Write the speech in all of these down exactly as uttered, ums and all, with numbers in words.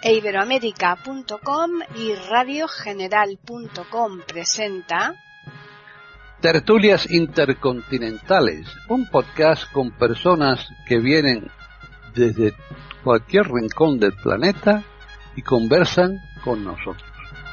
Iberoamérica punto com y radio general punto com presenta Tertulias Intercontinentales, un podcast con personas que vienen desde cualquier rincón del planeta y conversan con nosotros.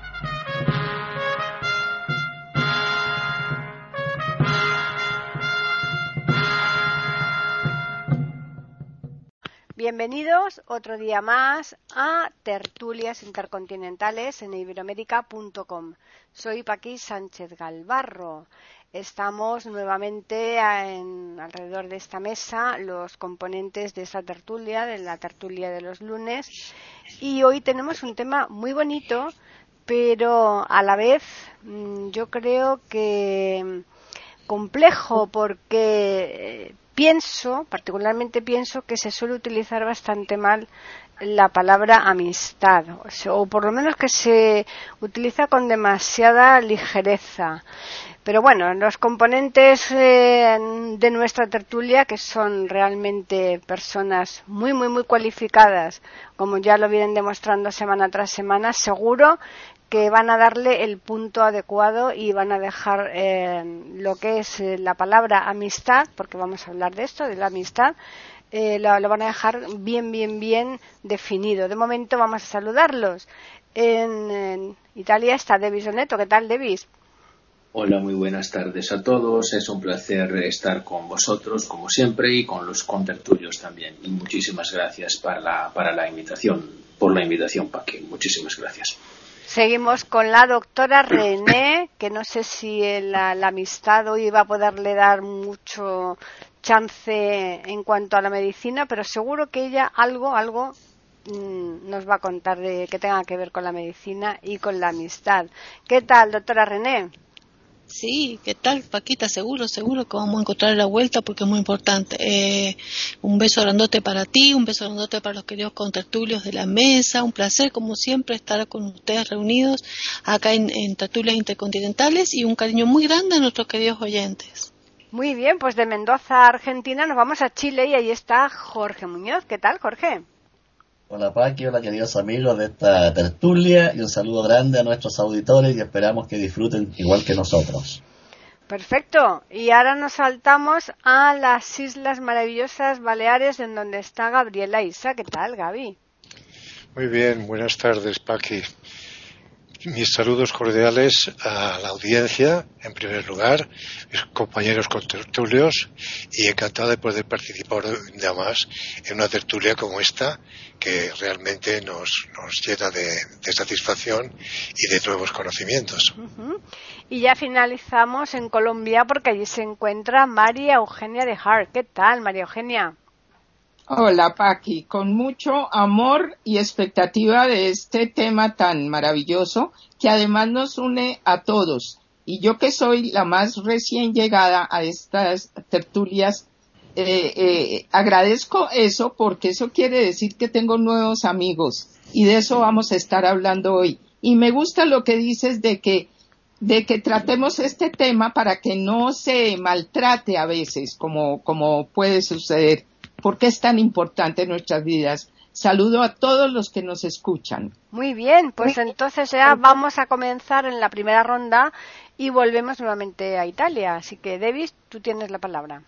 Bienvenidos otro día más a Tertulias Intercontinentales en Iberoamérica punto com. Soy Paqui Sánchez Galvarro. Estamos nuevamente en, alrededor de esta mesa los componentes de esta tertulia, de la tertulia de los lunes, y hoy tenemos un tema muy bonito, pero a la vez yo creo que complejo, porque pienso, particularmente pienso que se suele utilizar bastante mal la palabra amistad, o por lo menos que se utiliza con demasiada ligereza. Pero bueno, los componentes eh, de nuestra tertulia, que son realmente personas muy, muy, muy cualificadas, como ya lo vienen demostrando semana tras semana, seguro que van a darle el punto adecuado y van a dejar eh, lo que es eh, la palabra amistad, porque vamos a hablar de esto, de la amistad, eh, lo, lo van a dejar bien, bien, bien definido. De momento vamos a saludarlos. En, en Italia está Devis Oneto. ¿Qué tal, Devis? Hola, muy buenas tardes a todos. Es un placer estar con vosotros, como siempre, y con los contertulios también. Y muchísimas gracias para la, para la invitación, por la invitación, Paqui. Muchísimas gracias. Seguimos con la doctora René, que no sé si la, la amistad hoy va a poderle dar mucho chance en cuanto a la medicina, pero seguro que ella algo, algo mmm, nos va a contar de que tenga que ver con la medicina y con la amistad. ¿Qué tal, doctora René? Sí, ¿qué tal, Paquita? Seguro, seguro que vamos a encontrar la vuelta porque es muy importante. Eh, un beso grandote para ti, un beso grandote para los queridos contertulios de la mesa. Un placer, como siempre, estar con ustedes reunidos acá en, en Tertulias Intercontinentales, y un cariño muy grande a nuestros queridos oyentes. Muy bien, pues de Mendoza, Argentina, nos vamos a Chile y ahí está Jorge Muñoz. ¿Qué tal, Jorge? Hola Paqui, hola queridos amigos de esta tertulia, y un saludo grande a nuestros auditores y esperamos que disfruten igual que nosotros. Perfecto, y ahora nos saltamos a las Islas Maravillosas Baleares, en donde está Gabriela Isa. ¿Qué tal, Gaby? Muy bien, buenas tardes, Paqui. Mis saludos cordiales a la audiencia, en primer lugar, mis compañeros contertulios, y encantado de poder participar de más en una tertulia como esta, que realmente nos, nos llena de, de satisfacción y de nuevos conocimientos. Uh-huh. Y ya finalizamos en Colombia, porque allí se encuentra María Eugenia de Hart. ¿Qué tal, María Eugenia? Hola, Paqui, con mucho amor y expectativa de este tema tan maravilloso que además nos une a todos. Y yo, que soy la más recién llegada a estas tertulias, eh, eh, agradezco eso, porque eso quiere decir que tengo nuevos amigos, y de eso vamos a estar hablando hoy. Y me gusta lo que dices de que de que tratemos este tema para que no se maltrate a veces, como como puede suceder, porque es tan importante en nuestras vidas. Saludo a todos los que nos escuchan. Muy bien, pues entonces ya vamos a comenzar en la primera ronda y volvemos nuevamente a Italia. Así que, Devis, tú tienes la palabra.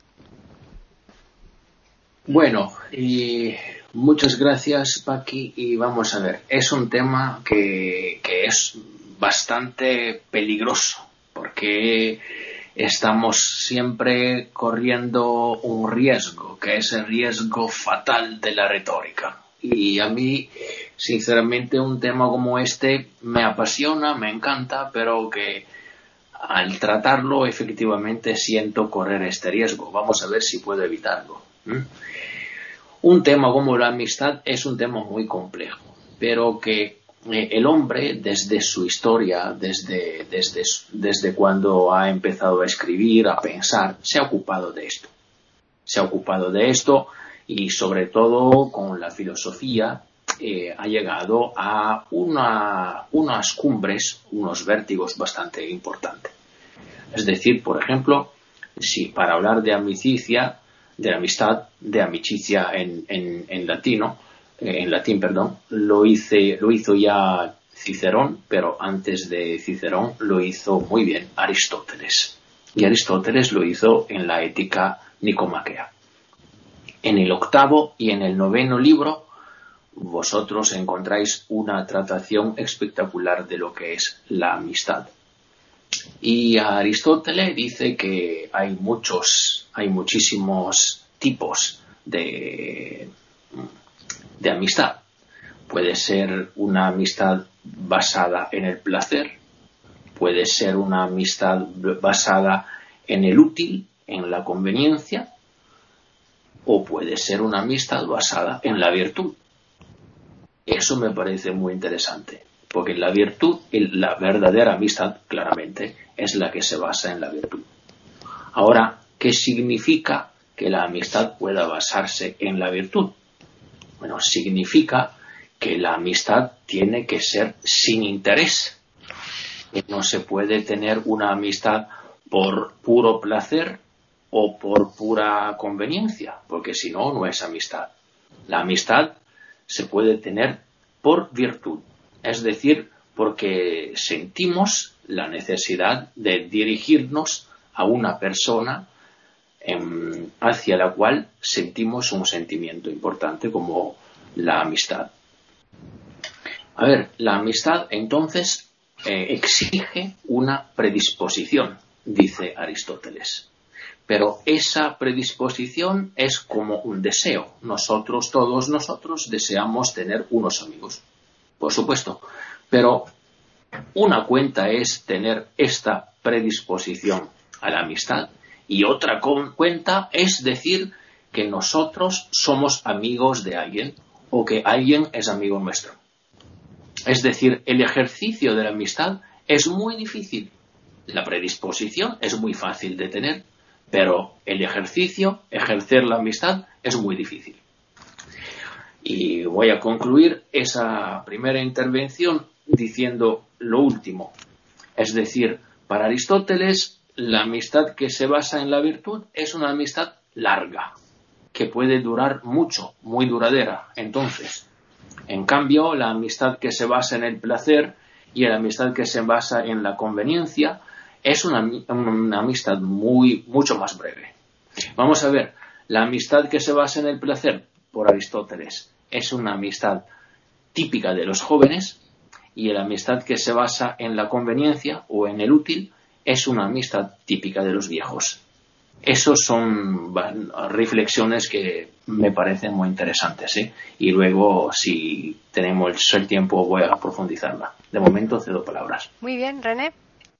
Bueno, y muchas gracias, Paqui, y vamos a ver. Es un tema que, que es bastante peligroso, porque estamos siempre corriendo un riesgo, que es el riesgo fatal de la retórica. Y a mí, sinceramente, un tema como este me apasiona, me encanta, pero que al tratarlo efectivamente siento correr este riesgo. Vamos a ver si puedo evitarlo. ¿Mm? Un tema como la amistad es un tema muy complejo, pero que el hombre, desde su historia, desde, desde, desde cuando ha empezado a escribir, a pensar, se ha ocupado de esto. Se ha ocupado de esto y, sobre todo, con la filosofía, eh, ha llegado a una, unas cumbres, unos vértigos bastante importantes. Es decir, por ejemplo, si para hablar de amicicia, de amistad, de amicitia en, en, en latino, eh, en latín, perdón, lo, hice, lo hizo ya Cicerón, pero antes de Cicerón lo hizo muy bien Aristóteles. Y Aristóteles lo hizo en la Ética Nicomaquea. En el octavo y en el noveno libro vosotros encontráis una tratación espectacular de lo que es la amistad. Y Aristóteles dice que hay muchos, hay muchísimos tipos de, de amistad. Puede ser una amistad basada en el placer, puede ser una amistad basada en el útil, en la conveniencia, o puede ser una amistad basada en la virtud. Eso me parece muy interesante, porque la virtud, la verdadera amistad, claramente, es la que se basa en la virtud. Ahora, ¿qué significa que la amistad pueda basarse en la virtud? Bueno, significa que la amistad tiene que ser sin interés. No se puede tener una amistad por puro placer o por pura conveniencia, porque si no, no es amistad. La amistad se puede tener por virtud, es decir, porque sentimos la necesidad de dirigirnos a una persona eh, hacia la cual sentimos un sentimiento importante como la amistad. A ver, la amistad entonces eh, exige una predisposición, dice Aristóteles. Pero esa predisposición es como un deseo. Nosotros, todos nosotros, deseamos tener unos amigos, por supuesto. Pero una cuenta es tener esta predisposición a la amistad y otra cuenta es decir que nosotros somos amigos de alguien o que alguien es amigo nuestro. Es decir, el ejercicio de la amistad es muy difícil. La predisposición es muy fácil de tener, pero el ejercicio, ejercer la amistad, es muy difícil. Y voy a concluir esa primera intervención diciendo lo último. Es decir, para Aristóteles, la amistad que se basa en la virtud es una amistad larga, que puede durar mucho, muy duradera. Entonces, en cambio, la amistad que se basa en el placer y la amistad que se basa en la conveniencia es una, una amistad muy, mucho más breve. Vamos a ver, la amistad que se basa en el placer, por Aristóteles, es una amistad típica de los jóvenes, y la amistad que se basa en la conveniencia o en el útil es una amistad típica de los viejos. Esas son reflexiones que me parecen muy interesantes, ¿eh? Y luego, si tenemos el tiempo, voy a profundizarla. De momento, cedo palabras. Muy bien, René.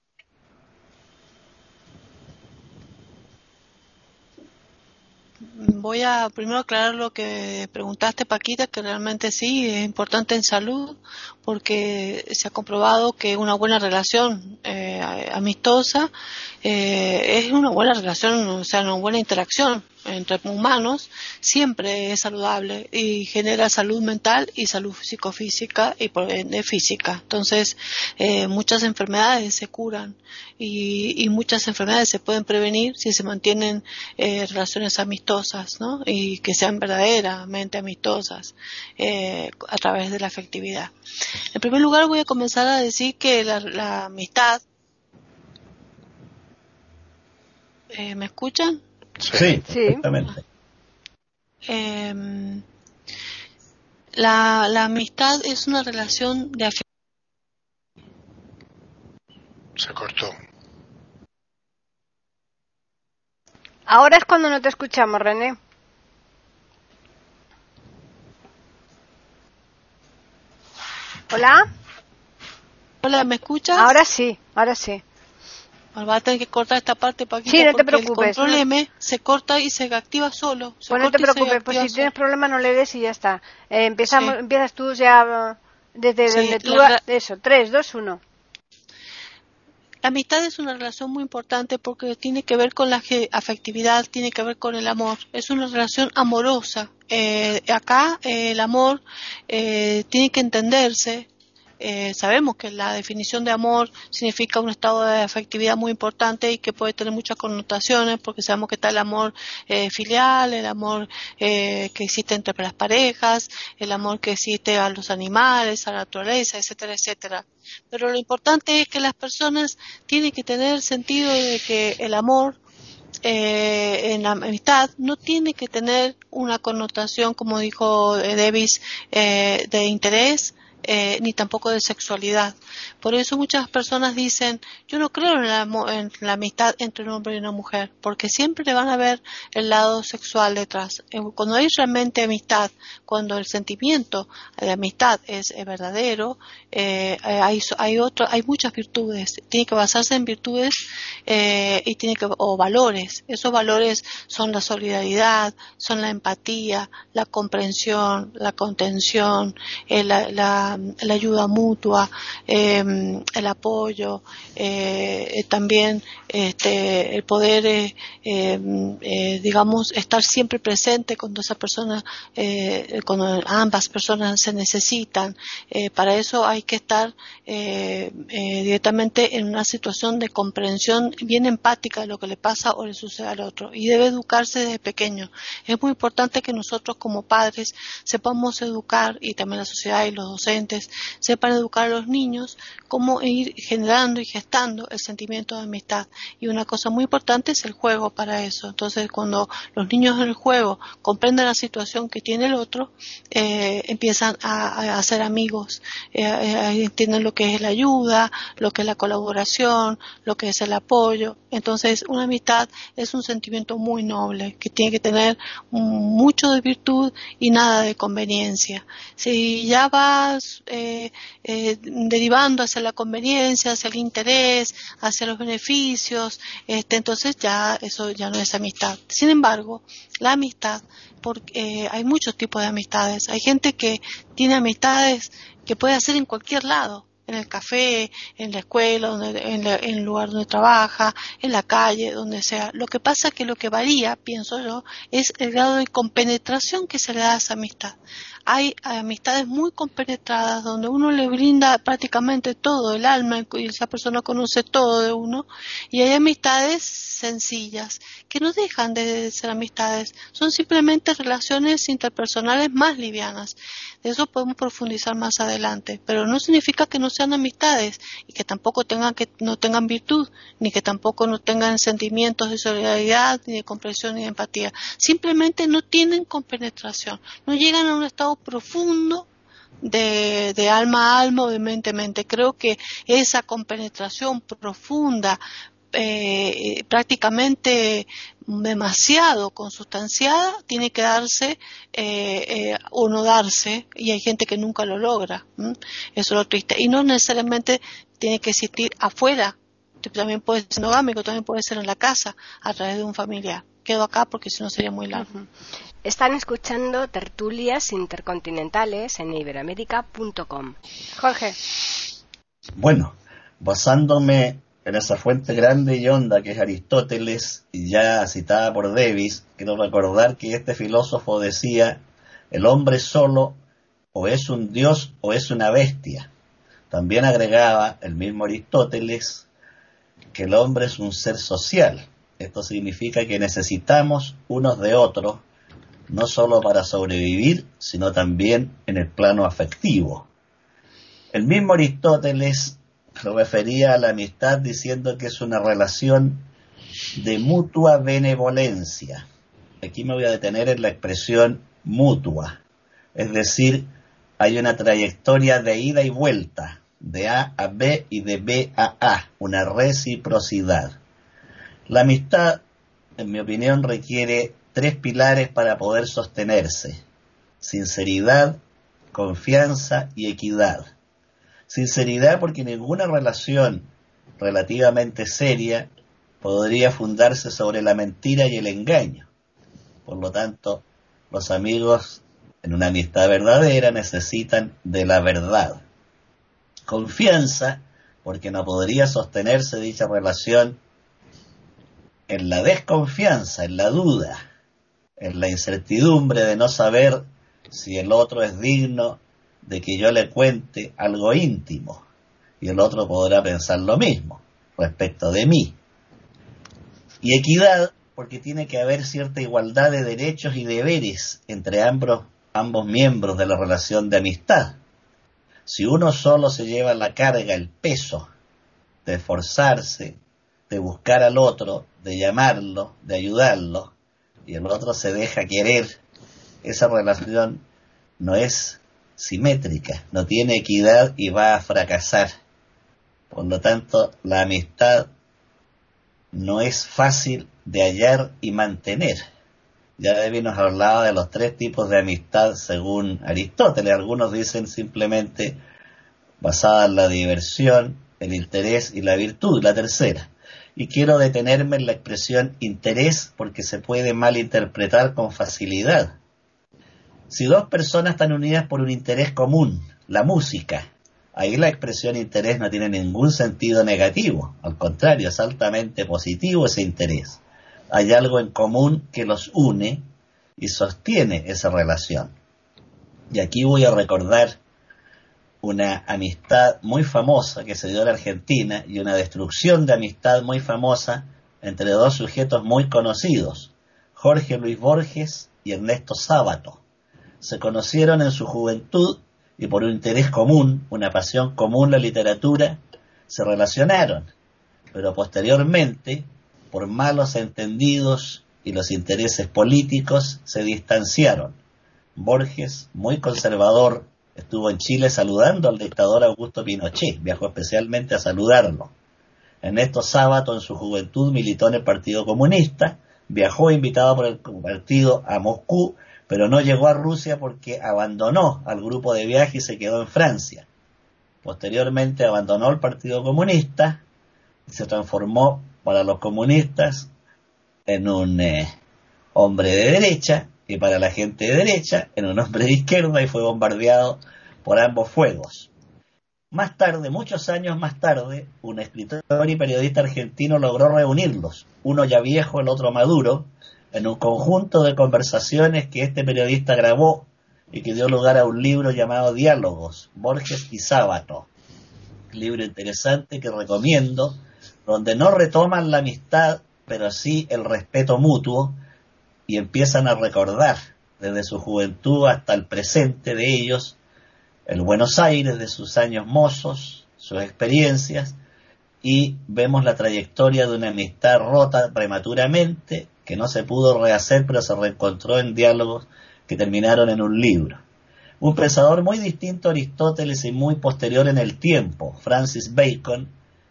Voy a primero aclarar lo que preguntaste, Paquita, que realmente sí es importante en salud, porque se ha comprobado que una buena relación eh, amistosa eh, es una buena relación, o sea, una buena interacción entre humanos, siempre es saludable y genera salud mental y salud psicofísica y por ende física. Entonces, eh, muchas enfermedades se curan y, y muchas enfermedades se pueden prevenir si se mantienen eh, relaciones amistosas, ¿no? Y que sean verdaderamente amistosas eh, a través de la afectividad. En primer lugar, voy a comenzar a decir que la, la amistad... Eh, ¿Me escuchan? Sí, sí. exactamente. Eh, la, la amistad es una relación de afecto. Se cortó. Ahora es cuando no te escuchamos, René. ¿Hola? Hola, ¿me escuchas? Ahora sí, ahora sí. Bueno, va a tener que cortar esta parte, Paquita, sí, no te porque preocupes, el control no. M se corta y se activa solo. Se Pues no te corta y se preocupes, pues si activa tienes solo. problema no le des y ya está. Eh, empezamos, Sí. Empiezas tú ya desde Sí, donde tú... la- Eso, tres, dos, uno. La amistad es una relación muy importante porque tiene que ver con la ge- afectividad, tiene que ver con el amor. Es una relación amorosa. Eh, acá eh, el amor eh, tiene que entenderse, eh, sabemos que la definición de amor significa un estado de afectividad muy importante y que puede tener muchas connotaciones, porque sabemos que está el amor eh, filial, el amor eh, que existe entre las parejas, el amor que existe a los animales, a la naturaleza, etcétera, etcétera. Pero lo importante es que las personas tienen que tener sentido de que el amor Eh, en la amistad no tiene que tener una connotación, como dijo eh, Davis, eh, de interés, eh, ni tampoco de sexualidad. Por eso muchas personas dicen, yo no creo en la, en la amistad entre un hombre y una mujer, porque siempre le van a ver el lado sexual detrás. Cuando hay realmente amistad, cuando el sentimiento de amistad es, es verdadero, eh, hay, hay, otro, hay muchas virtudes, tiene que basarse en virtudes eh, y tiene que, o valores. Esos valores son la solidaridad, son la empatía, la comprensión, la contención, eh, la, la la ayuda mutua, eh, el apoyo, eh, también este, el poder, eh, eh, digamos, estar siempre presente cuando esa persona, eh, cuando ambas personas se necesitan. Eh, para eso hay que estar eh, eh, directamente en una situación de comprensión bien empática de lo que le pasa o le sucede al otro, y debe educarse desde pequeño. Es muy importante que nosotros como padres sepamos educar, y también la sociedad y los docentes sepan educar a los niños cómo ir generando y gestando el sentimiento de amistad. Y una cosa muy importante es el juego para eso. Entonces, cuando los niños en el juego comprenden la situación que tiene el otro, eh, empiezan a, a hacer amigos, eh, eh, entienden lo que es la ayuda, lo que es la colaboración, lo que es el apoyo. Entonces, una amistad es un sentimiento muy noble, que tiene que tener mucho de virtud y nada de conveniencia. Si ya vas Eh, eh, derivando hacia la conveniencia, hacia el interés, hacia los beneficios, este, entonces ya eso ya no es amistad. Sin embargo, la amistad, porque eh, hay muchos tipos de amistades. Hay gente que tiene amistades que puede hacer en cualquier lado, en el café, en la escuela, donde, en, la, en el lugar donde trabaja, en la calle, donde sea. Lo que pasa es que lo que varía, pienso yo, es el grado de compenetración que se le da a esa amistad. Hay amistades muy compenetradas donde uno le brinda prácticamente todo, el alma, y esa persona conoce todo de uno, y hay amistades sencillas que no dejan de ser amistades, son simplemente relaciones interpersonales más livianas. De eso podemos profundizar más adelante, pero no significa que no sean amistades y que tampoco tengan que no tengan virtud, ni que tampoco no tengan sentimientos de solidaridad, ni de comprensión, ni de empatía. Simplemente no tienen compenetración, no llegan a un estado profundo de, de alma a alma o de mente a mente. Creo que esa compenetración profunda, eh, prácticamente demasiado consustanciada, tiene que darse eh, eh, o no darse, y hay gente que nunca lo logra. ¿m? Eso es lo triste, y no necesariamente tiene que existir afuera, también puede ser endogámico, también puede ser en la casa a través de un familiar. Quedo acá porque si no sería muy largo. Uh-huh. Están escuchando Tertulias Intercontinentales en iberoamérica punto com. Jorge. Bueno, basándome en esa fuente grande y honda que es Aristóteles, y ya citada por Davis, quiero recordar que este filósofo decía: el hombre solo o es un dios o es una bestia. También agregaba el mismo Aristóteles que el hombre es un ser social. Esto significa que necesitamos unos de otros, no solo para sobrevivir, sino también en el plano afectivo. El mismo Aristóteles lo refería a la amistad diciendo que es una relación de mutua benevolencia. Aquí me voy a detener en la expresión mutua, es decir, hay una trayectoria de ida y vuelta, de A a B y de B a A, una reciprocidad. La amistad, en mi opinión, requiere tres pilares para poder sostenerse: sinceridad, confianza y equidad. Sinceridad, porque ninguna relación relativamente seria podría fundarse sobre la mentira y el engaño. Por lo tanto, los amigos en una amistad verdadera necesitan de la verdad. Confianza, porque no podría sostenerse dicha relación en la desconfianza, en la duda, en la incertidumbre de no saber si el otro es digno de que yo le cuente algo íntimo y el otro podrá pensar lo mismo respecto de mí. Y equidad, porque tiene que haber cierta igualdad de derechos y deberes entre ambos, ambos miembros de la relación de amistad. Si uno solo se lleva la carga, el peso de esforzarse, de buscar al otro, de llamarlo, de ayudarlo, y el otro se deja querer, esa relación no es simétrica, no tiene equidad y va a fracasar. Por lo tanto, la amistad no es fácil de hallar y mantener. Ya David nos hablaba de los tres tipos de amistad según Aristóteles. Algunos dicen simplemente basada en la diversión, el interés y la virtud, la tercera. Y quiero detenerme en la expresión interés porque se puede malinterpretar con facilidad. Si dos personas están unidas por un interés común, la música, ahí la expresión interés no tiene ningún sentido negativo, al contrario, es altamente positivo ese interés. Hay algo en común que los une y sostiene esa relación. Y aquí voy a recordar una amistad muy famosa que se dio en la Argentina y una destrucción de amistad muy famosa entre dos sujetos muy conocidos, Jorge Luis Borges y Ernesto Sábato. Se conocieron en su juventud y por un interés común, una pasión común, la literatura, se relacionaron, pero posteriormente, por malos entendidos y los intereses políticos, se distanciaron. Borges, muy conservador, estuvo en Chile saludando al dictador Augusto Pinochet, viajó especialmente a saludarlo. Ernesto Sábato, en su juventud, militó en el Partido Comunista, viajó invitado por el partido a Moscú, pero no llegó a Rusia porque abandonó al grupo de viaje y se quedó en Francia. Posteriormente abandonó el Partido Comunista y se transformó para los comunistas en un eh, hombre de derecha y para la gente de derecha en un hombre de izquierda y fue bombardeado por ambos fuegos. Más tarde, muchos años más tarde, un escritor y periodista argentino logró reunirlos, uno ya viejo, el otro maduro, en un conjunto de conversaciones que este periodista grabó y que dio lugar a un libro llamado Diálogos, Borges y Sábato. Libro interesante que recomiendo, donde no retoman la amistad, pero sí el respeto mutuo, y empiezan a recordar desde su juventud hasta el presente de ellos, el Buenos Aires de sus años mozos, sus experiencias, y vemos la trayectoria de una amistad rota prematuramente, que no se pudo rehacer, pero se reencontró en diálogos que terminaron en un libro. Un pensador muy distinto a Aristóteles y muy posterior en el tiempo, Francis Bacon,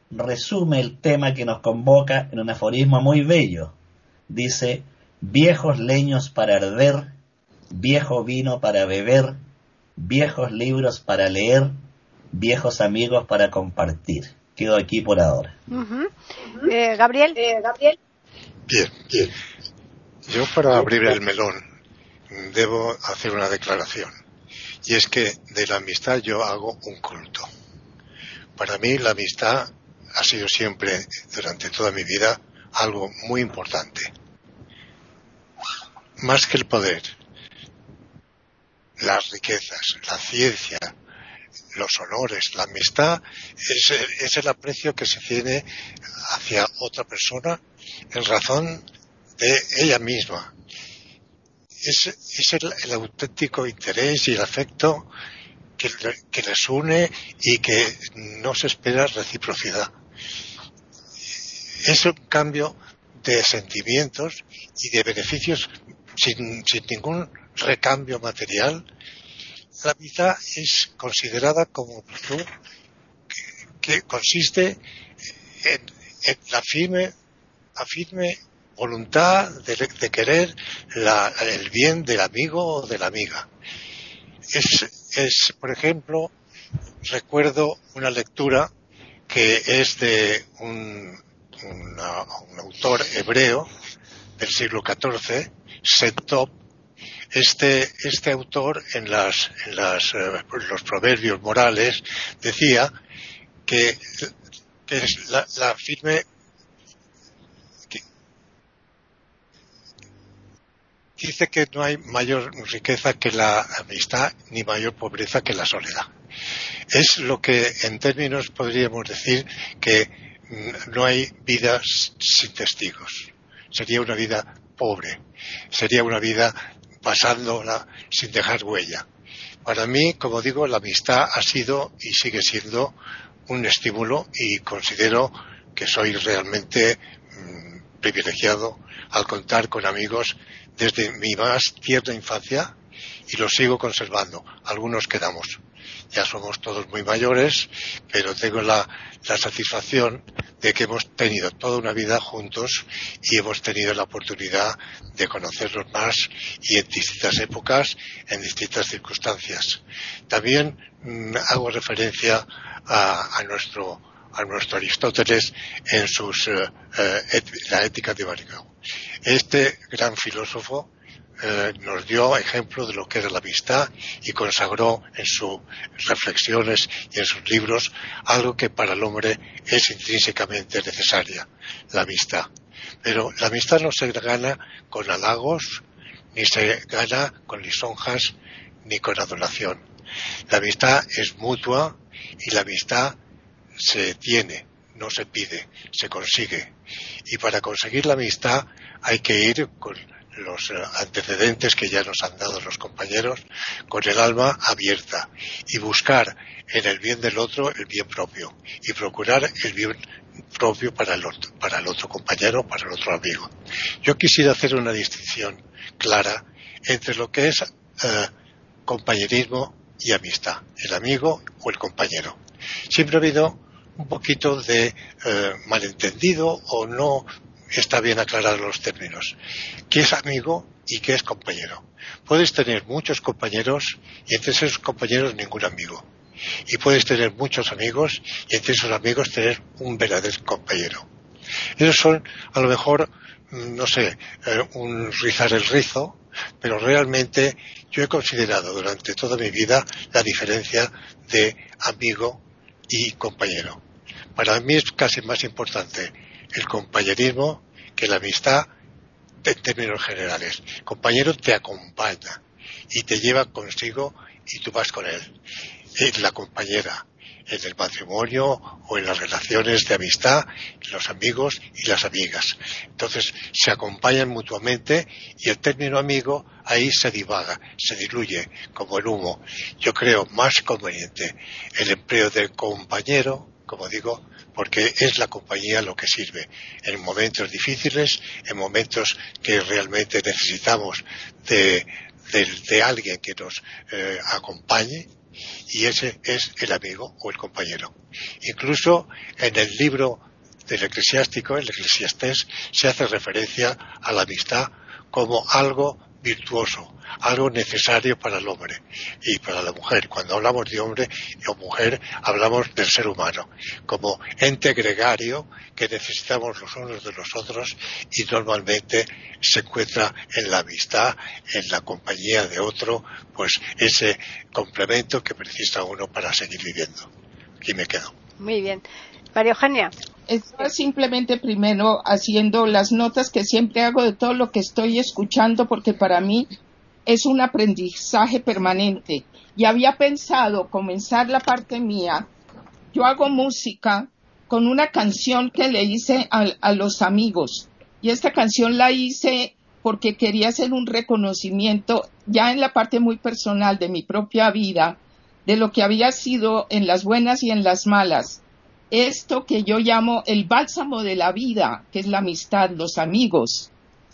resume el tema que nos convoca en un aforismo muy bello. Dice: viejos leños para arder, viejo vino para beber, viejos libros para leer, viejos amigos para compartir. Quedo aquí por ahora. Uh-huh. eh, Gabriel. Eh, Gabriel. Bien, bien. Yo, para abrir el melón, debo hacer una declaración. Y es que de la amistad yo hago un culto. Para mí la amistad ha sido siempre, durante toda mi vida, algo muy importante. Más que el poder, las riquezas, la ciencia, los honores, la amistad es, es el aprecio que se tiene hacia otra persona en razón de ella misma. Es, es el, el auténtico interés y el afecto que, que les une y que no se espera reciprocidad. Es un cambio de sentimientos y de beneficios sin, sin ningún recambio material. La amistad es considerada como virtud que, que consiste en, en la firme, la firme voluntad de, de querer la, el bien del amigo o de la amiga. Es, es, por ejemplo, recuerdo una lectura que es de un, una, un autor hebreo del siglo catorce, Sentop. Este, este autor en, las, en las, eh, los proverbios morales decía que, que es la, la firme que, dice que no hay mayor riqueza que la amistad ni mayor pobreza que la soledad. Es lo que en términos podríamos decir que no hay vida sin testigos. Sería una vida pobre, sería una vida pasándola sin dejar huella. Para mí, como digo, la amistad ha sido y sigue siendo un estímulo y considero que soy realmente mmm, privilegiado al contar con amigos desde mi más tierna infancia y los sigo conservando. Algunos quedamos. Ya somos todos muy mayores, pero tengo la, la satisfacción de que hemos tenido toda una vida juntos y hemos tenido la oportunidad de conocernos más y en distintas épocas, en distintas circunstancias. También mmm, hago referencia a, a nuestro a nuestro Aristóteles en sus eh, eh, et, la ética de Baricao. Este gran filósofo eh, nos dio ejemplo de lo que era la amistad y consagró en sus reflexiones y en sus libros algo que para el hombre es intrínsecamente necesaria, la amistad. Pero la amistad no se gana con halagos, ni se gana con lisonjas, ni con adoración. La amistad es mutua y la amistad se tiene, no se pide, se consigue. Y para conseguir la amistad hay que ir con los antecedentes que ya nos han dado los compañeros, con el alma abierta y buscar en el bien del otro el bien propio y procurar el bien propio para el otro, para el otro compañero, para el otro amigo. Yo quisiera hacer una distinción clara entre lo que es eh, compañerismo y amistad, el amigo o el compañero. Siempre ha habido un poquito de eh, malentendido o no está bien aclarar los términos. ¿Qué es amigo y qué es compañero? Puedes tener muchos compañeros y entre esos compañeros ningún amigo. Y puedes tener muchos amigos y entre esos amigos tener un verdadero compañero. Esos son, a lo mejor, no sé, eh, un rizar el rizo, pero realmente yo he considerado durante toda mi vida la diferencia de amigo y compañero. Para mí es casi más importante el compañerismo que la amistad en términos generales. El compañero te acompaña y te lleva consigo y tú vas con él. Es la compañera en el matrimonio o en las relaciones de amistad, los amigos y las amigas. Entonces se acompañan mutuamente y el término amigo ahí se divaga, se diluye como el humo. Yo creo más conveniente el empleo del compañero, como digo, porque es la compañía lo que sirve en momentos difíciles, en momentos que realmente necesitamos de, de, de alguien que nos eh, acompañe. Y ese es el amigo o el compañero. Incluso en el libro del eclesiástico, el Eclesiastés, se hace referencia a la amistad como algo virtuoso, algo necesario para el hombre y para la mujer. Cuando hablamos de hombre o mujer, hablamos del ser humano, como ente gregario que necesitamos los unos de los otros y normalmente se encuentra en la amistad, en la compañía de otro, pues ese complemento que precisa uno para seguir viviendo. Aquí me quedo. Muy bien. María Eugenia. Estaba simplemente primero haciendo las notas que siempre hago de todo lo que estoy escuchando, porque para mí es un aprendizaje permanente. Y había pensado comenzar la parte mía. Yo hago música con una canción que le hice a, a los amigos. Y esta canción la hice porque quería hacer un reconocimiento ya en la parte muy personal de mi propia vida, de lo que había sido en las buenas y en las malas. Esto que yo llamo el bálsamo de la vida, que es la amistad, los amigos.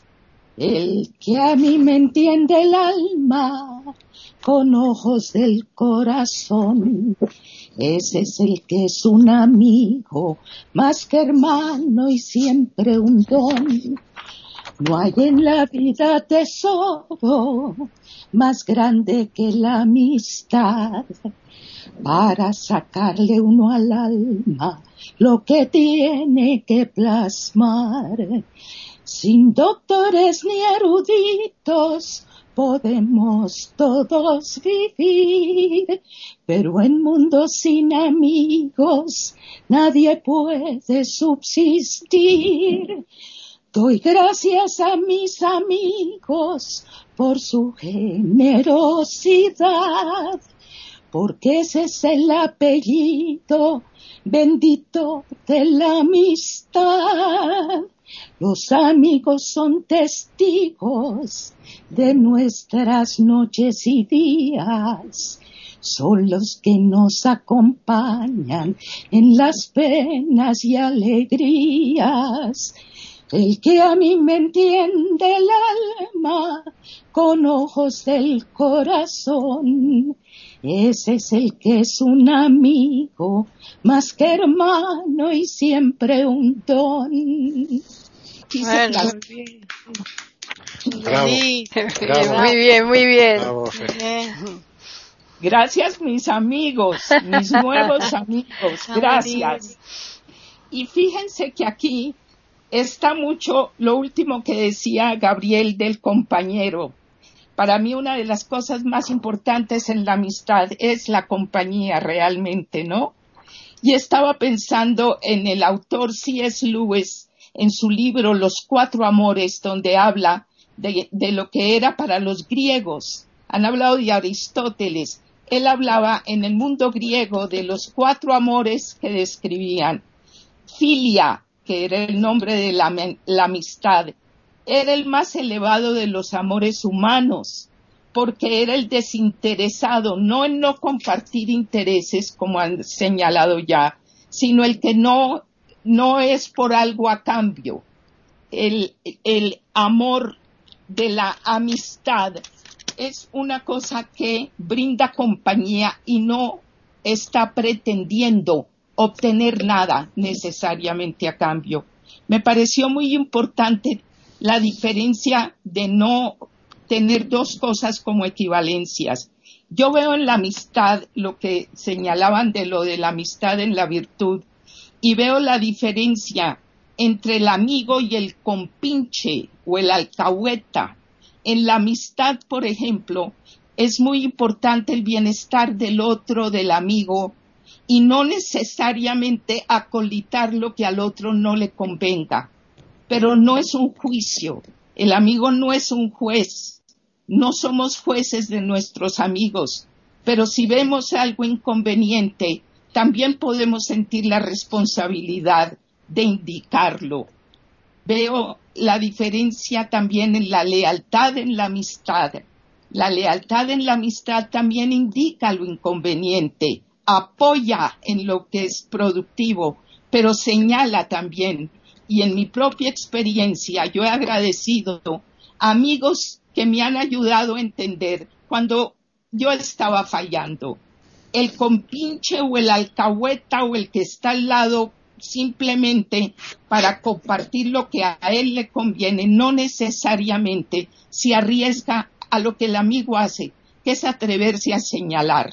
El que a mí me entiende el alma con ojos del corazón, ese es el que es un amigo, más que hermano y siempre un don. No hay en la vida tesoro más grande que la amistad, para sacarle uno al alma lo que tiene que plasmar. Sin doctores ni eruditos podemos todos vivir, pero en mundos sin amigos nadie puede subsistir. Doy gracias a mis amigos por su generosidad, porque ese es el apellido bendito de la amistad. Los amigos son testigos de nuestras noches y días, son los que nos acompañan en las penas y alegrías. El que a mí me entiende el alma con ojos del corazón, ese es el que es un amigo, más que hermano y siempre un don. Bueno, muy bien. Bravo, bravo. Muy bien, muy bien. Bravo, Gracias, mis amigos, mis nuevos amigos, gracias. Y fíjense que aquí está mucho lo último que decía Gabriel del compañero. Para mí una de las cosas más importantes en la amistad es la compañía realmente, ¿no? Y estaba pensando en el autor C S Lewis, en su libro Los Cuatro Amores, donde habla de, de lo que era para los griegos. Han hablado de Aristóteles. Él hablaba en el mundo griego de los cuatro amores que describían. Filia, que era el nombre de la, la amistad, era el más elevado de los amores humanos, porque era el desinteresado, no en no compartir intereses, como han señalado ya, sino el que no, no es por algo a cambio. El, el amor de la amistad es una cosa que brinda compañía y no está pretendiendo obtener nada necesariamente a cambio. Me pareció muy importante la diferencia de no tener dos cosas como equivalencias. Yo veo en la amistad lo que señalaban de lo de la amistad en la virtud y veo la diferencia entre el amigo y el compinche o el alcahueta. En la amistad, por ejemplo, es muy importante el bienestar del otro, del amigo, y no necesariamente acolitar lo que al otro no le convenga. Pero no es un juicio. El amigo no es un juez. No somos jueces de nuestros amigos. Pero si vemos algo inconveniente, también podemos sentir la responsabilidad de indicarlo. Veo la diferencia también en la lealtad en la amistad. La lealtad en la amistad también indica lo inconveniente, apoya en lo que es productivo, pero señala también. Y en mi propia experiencia yo he agradecido a amigos que me han ayudado a entender cuando yo estaba fallando. El compinche o el alcahueta o el que está al lado simplemente para compartir lo que a él le conviene, no necesariamente se arriesga a lo que el amigo hace, que es atreverse a señalar.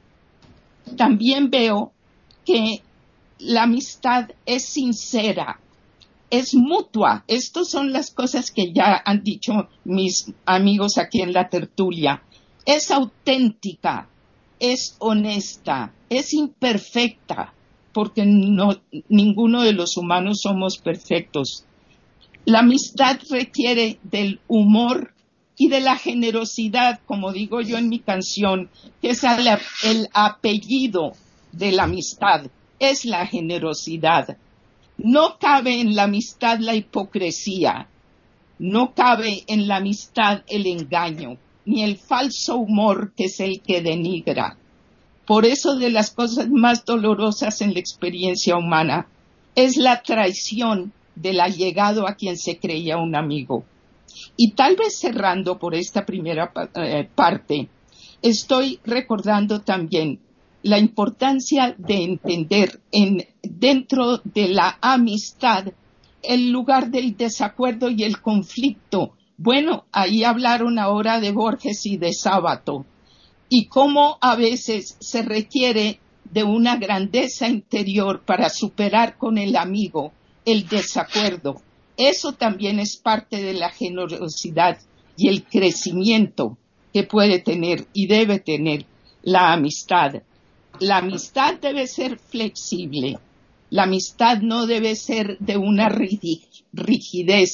También veo que la amistad es sincera, es mutua. Estas son las cosas que ya han dicho mis amigos aquí en la tertulia. Es auténtica, es honesta, es imperfecta, porque no, ninguno de los humanos somos perfectos. La amistad requiere del humor y de la generosidad, como digo yo en mi canción, que es el, el apellido de la amistad, es la generosidad. No cabe en la amistad la hipocresía, no cabe en la amistad el engaño, ni el falso humor que es el que denigra. Por eso de las cosas más dolorosas en la experiencia humana es la traición del allegado a quien se creía un amigo. Y tal vez cerrando por esta primera eh, parte, estoy recordando también la importancia de entender en, dentro de la amistad el lugar del desacuerdo y el conflicto. Bueno, ahí hablaron ahora de Borges y de Sábato, y cómo a veces se requiere de una grandeza interior para superar con el amigo el desacuerdo. Eso también es parte de la generosidad y el crecimiento que puede tener y debe tener la amistad. La amistad debe ser flexible. La amistad no debe ser de una rigidez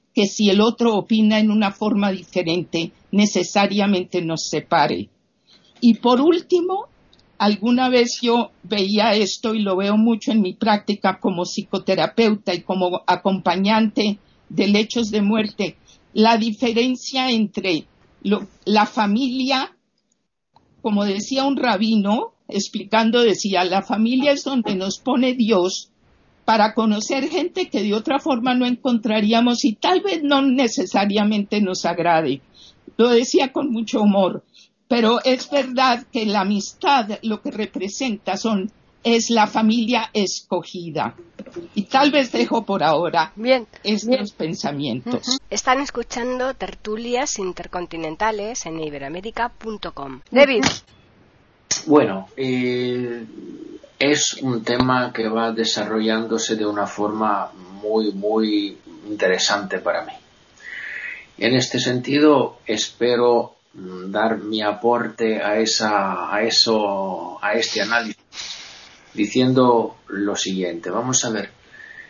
que si el otro opina en una forma diferente, necesariamente nos separe. Y por último, alguna vez yo veía esto y lo veo mucho en mi práctica como psicoterapeuta y como acompañante de lechos de muerte, la diferencia entre lo, la familia, como decía un rabino, explicando, decía, la familia es donde nos pone Dios para conocer gente que de otra forma no encontraríamos y tal vez no necesariamente nos agrade. Lo decía con mucho humor, pero es verdad que la amistad lo que representa son es la familia escogida. Y tal vez dejo por ahora bien, estos bien. pensamientos. Uh-huh. Están escuchando Tertulias Intercontinentales en iberoamérica punto com. David. Bueno, eh, es un tema que va desarrollándose de una forma muy, muy interesante para mí. En este sentido, espero dar mi aporte a esa, a eso, a este análisis, diciendo lo siguiente. Vamos a ver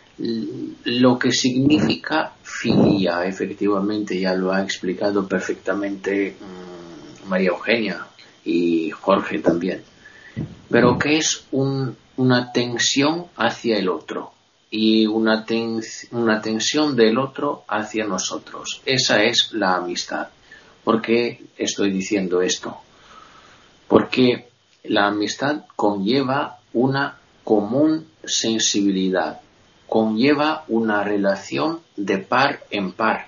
lo que significa filia. Efectivamente, ya lo ha explicado perfectamente um, María Eugenia y Jorge también. Pero que es un, una tensión hacia el otro y una, ten, una tensión del otro hacia nosotros. Esa es la amistad. ¿Por qué estoy diciendo esto? Porque la amistad conlleva una común sensibilidad, conlleva una relación de par en par.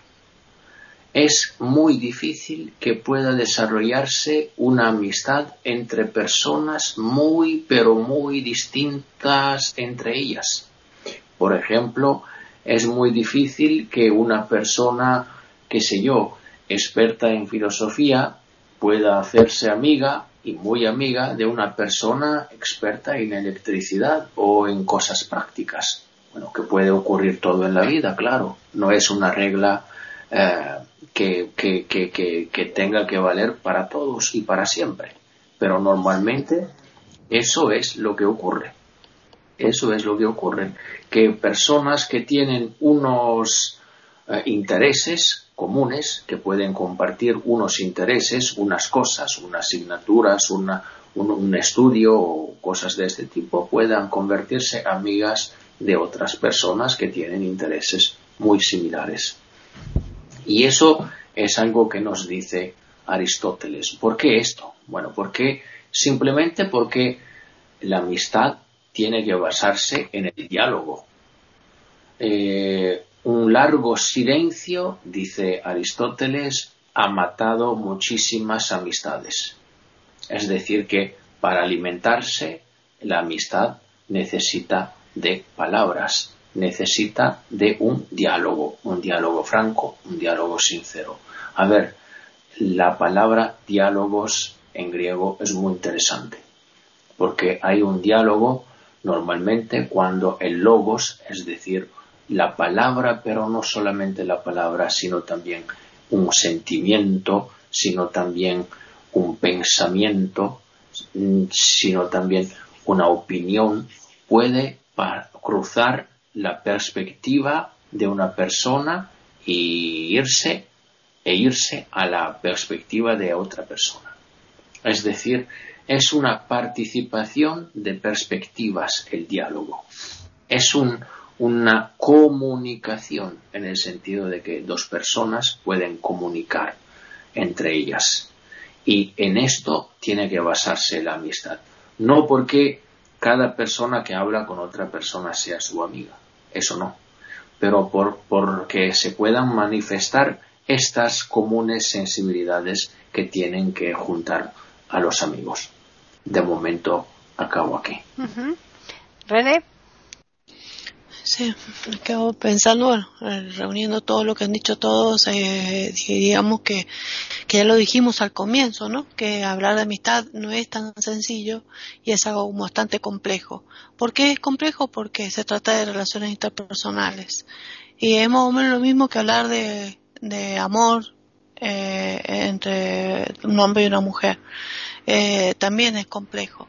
Es muy difícil que pueda desarrollarse una amistad entre personas muy, pero muy distintas entre ellas. Por ejemplo, es muy difícil que una persona, qué sé yo, experta en filosofía, pueda hacerse amiga y muy amiga de una persona experta en electricidad o en cosas prácticas. Bueno, que puede ocurrir todo en la vida, claro. No es una regla eh, que, que, que, que, que tenga que valer para todos y para siempre. Pero normalmente eso es lo que ocurre. Eso es lo que ocurre. Que personas que tienen unos eh, intereses comunes, que pueden compartir unos intereses, unas cosas, unas asignaturas, una, un, un estudio o cosas de este tipo, puedan convertirse amigas de otras personas que tienen intereses muy similares. Y eso es algo que nos dice Aristóteles. ¿Por qué esto? Bueno, porque simplemente porque la amistad tiene que basarse en el diálogo. Eh, un largo silencio, dice Aristóteles, ha matado muchísimas amistades. Es decir, que para alimentarse la amistad necesita de palabras, necesita de un diálogo, un diálogo franco, un diálogo sincero. A ver, la palabra diálogos en griego es muy interesante, porque hay un diálogo normalmente cuando el logos, es decir, la palabra, pero no solamente la palabra, sino también un sentimiento, sino también un pensamiento, sino también una opinión, puede cruzar la perspectiva de una persona y irse e irse a la perspectiva de otra persona. Es decir, es una participación de perspectivas el diálogo. Es un, una comunicación en el sentido de que dos personas pueden comunicar entre ellas. Y en esto tiene que basarse la amistad. No porque cada persona que habla con otra persona sea su amiga. Eso no. Pero por, porque se puedan manifestar estas comunes sensibilidades que tienen que juntar a los amigos. De momento acabo aquí. Uh-huh. René. Sí, me quedo pensando, bueno, reuniendo todo lo que han dicho todos, eh, digamos que, que ya lo dijimos al comienzo, ¿no? Que hablar de amistad no es tan sencillo y es algo bastante complejo. ¿Por qué es complejo? Porque se trata de relaciones interpersonales. Y es más o menos lo mismo que hablar de, de amor eh, entre un hombre y una mujer. Eh, también es complejo.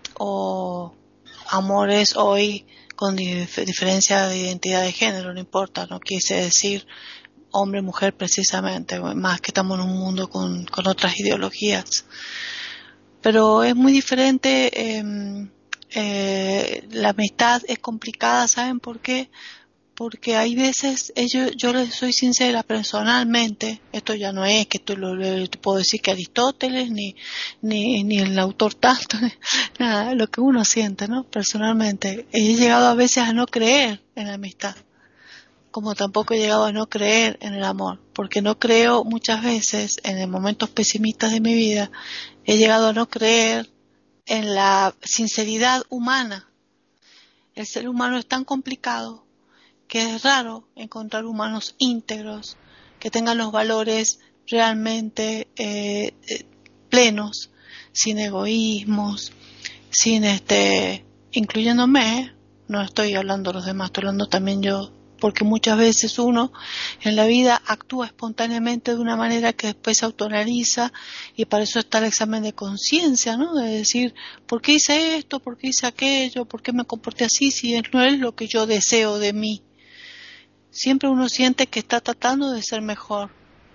O amores hoy con dif- diferencia de identidad de género, no importa, no quise decir hombre, mujer precisamente, más que estamos en un mundo con, con otras ideologías. Pero es muy diferente, eh, eh, la amistad es complicada, ¿saben por qué? Porque hay veces, ellos, yo les soy sincera personalmente, esto ya no es que tú lo, lo te puedo decir que Aristóteles, ni, ni, ni el autor tanto, nada, lo que uno siente, ¿no? Personalmente, he llegado a veces a no creer en la amistad, como tampoco he llegado a no creer en el amor, porque no creo muchas veces, en momentos pesimistas de mi vida, he llegado a no creer en la sinceridad humana. El ser humano es tan complicado que es raro encontrar humanos íntegros, que tengan los valores realmente eh, eh, plenos, sin egoísmos, sin este, incluyéndome, ¿eh? No estoy hablando de los demás, estoy hablando también yo, porque muchas veces uno en la vida actúa espontáneamente de una manera que después se autonaliza, y para eso está el examen de conciencia, ¿no? De decir, ¿por qué hice esto? ¿Por qué hice aquello? ¿Por qué me comporté así si no es lo que yo deseo de mí? Siempre uno siente que está tratando de ser mejor.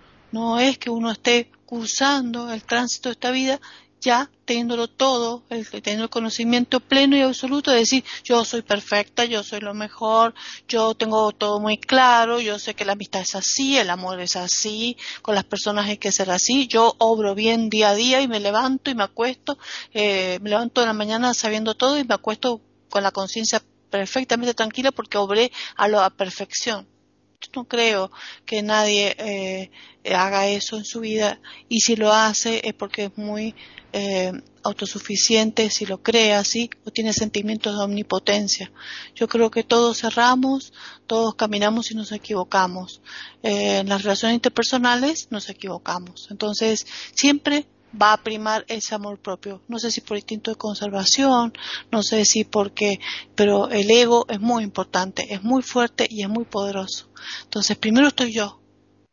No es que uno esté cursando el tránsito de esta vida ya teniéndolo todo, el, teniendo el conocimiento pleno y absoluto de decir, yo soy perfecta, yo soy lo mejor, yo tengo todo muy claro, yo sé que la amistad es así, el amor es así, con las personas hay que ser así, yo obro bien día a día y me levanto y me acuesto, eh, me levanto en la mañana sabiendo todo y me acuesto con la conciencia perfectamente tranquila porque obré a la perfección. Yo no creo que nadie eh, haga eso en su vida, y si lo hace es porque es muy eh, autosuficiente, si lo cree así, o tiene sentimientos de omnipotencia. Yo creo que todos erramos, todos caminamos y nos equivocamos. Eh, en las relaciones interpersonales nos equivocamos. Entonces, siempre va a primar ese amor propio. No sé si por instinto de conservación, no sé si porque, pero el ego es muy importante, es muy fuerte y es muy poderoso. Entonces, primero estoy yo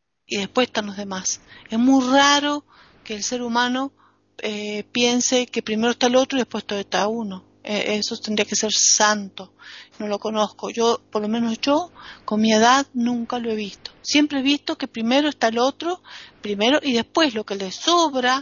y después están los demás. Es muy raro que el ser humano eh, piense que primero está el otro y después está uno. Eh, eso tendría que ser santo. No lo conozco. Yo, por lo menos yo, con mi edad, nunca lo he visto. Siempre he visto que primero está el otro, primero, y después lo que le sobra,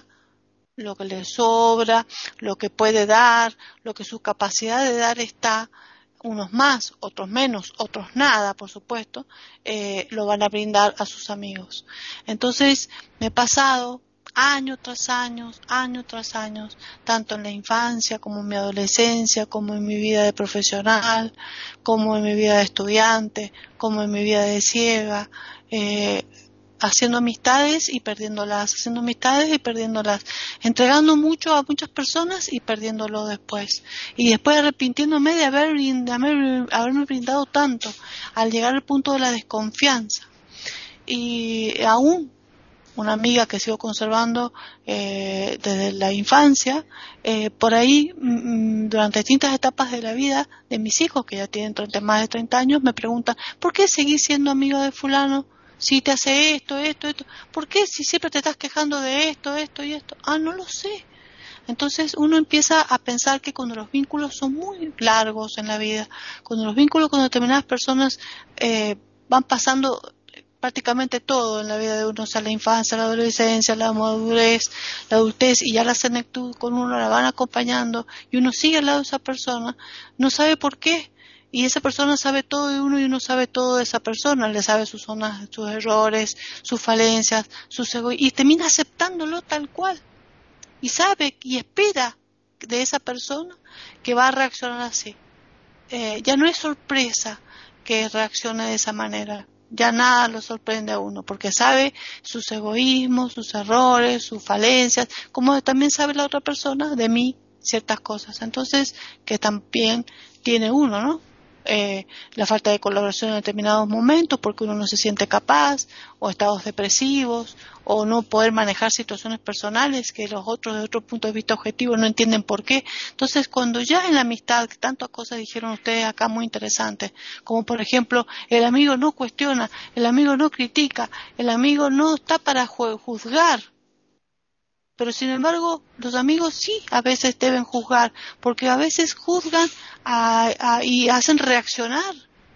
lo que le sobra, lo que puede dar, lo que su capacidad de dar está, unos más, otros menos, otros nada, por supuesto, eh, lo van a brindar a sus amigos. Entonces, me he pasado año tras año, año tras año, tanto en la infancia como en mi adolescencia, como en mi vida de profesional, como en mi vida de estudiante, como en mi vida de ciega, eh, haciendo amistades y perdiéndolas, haciendo amistades y perdiéndolas, entregando mucho a muchas personas y perdiéndolo después, y después arrepintiéndome de, haber, de haber, haberme brindado tanto, al llegar al punto de la desconfianza. Y aún una amiga que sigo conservando eh, desde la infancia, eh, por ahí mm, durante distintas etapas de la vida de mis hijos, que ya tienen treinta, más de treinta años, me preguntan, ¿por qué seguís siendo amigo de fulano? Si te hace esto, esto, esto, ¿por qué si siempre te estás quejando de esto, esto y esto? Ah, no lo sé. Entonces uno empieza a pensar que cuando los vínculos son muy largos en la vida, cuando los vínculos con determinadas personas eh, van pasando prácticamente todo en la vida de uno, o sea, la infancia, la adolescencia, la madurez, la adultez, y ya la senectud con uno la van acompañando, y uno sigue al lado de esa persona, no sabe por qué. Y esa persona sabe todo de uno y uno sabe todo de esa persona, le sabe sus zonas, sus errores, sus falencias, sus egoísmos, y termina aceptándolo tal cual. Y sabe y espera de esa persona que va a reaccionar así. Eh, ya no es sorpresa que reaccione de esa manera. Ya nada lo sorprende a uno, porque sabe sus egoísmos, sus errores, sus falencias, como también sabe la otra persona de mí ciertas cosas. Entonces, que también tiene uno, ¿no? Eh, la falta de colaboración en determinados momentos porque uno no se siente capaz, o estados depresivos, o no poder manejar situaciones personales que los otros de otro punto de vista objetivo no entienden por qué. Entonces, cuando ya en la amistad, tantas cosas dijeron ustedes acá muy interesantes, como por ejemplo, el amigo no cuestiona, el amigo no critica, el amigo no está para juzgar. Pero sin embargo, los amigos sí a veces deben juzgar, porque a veces juzgan a, a, y hacen reaccionar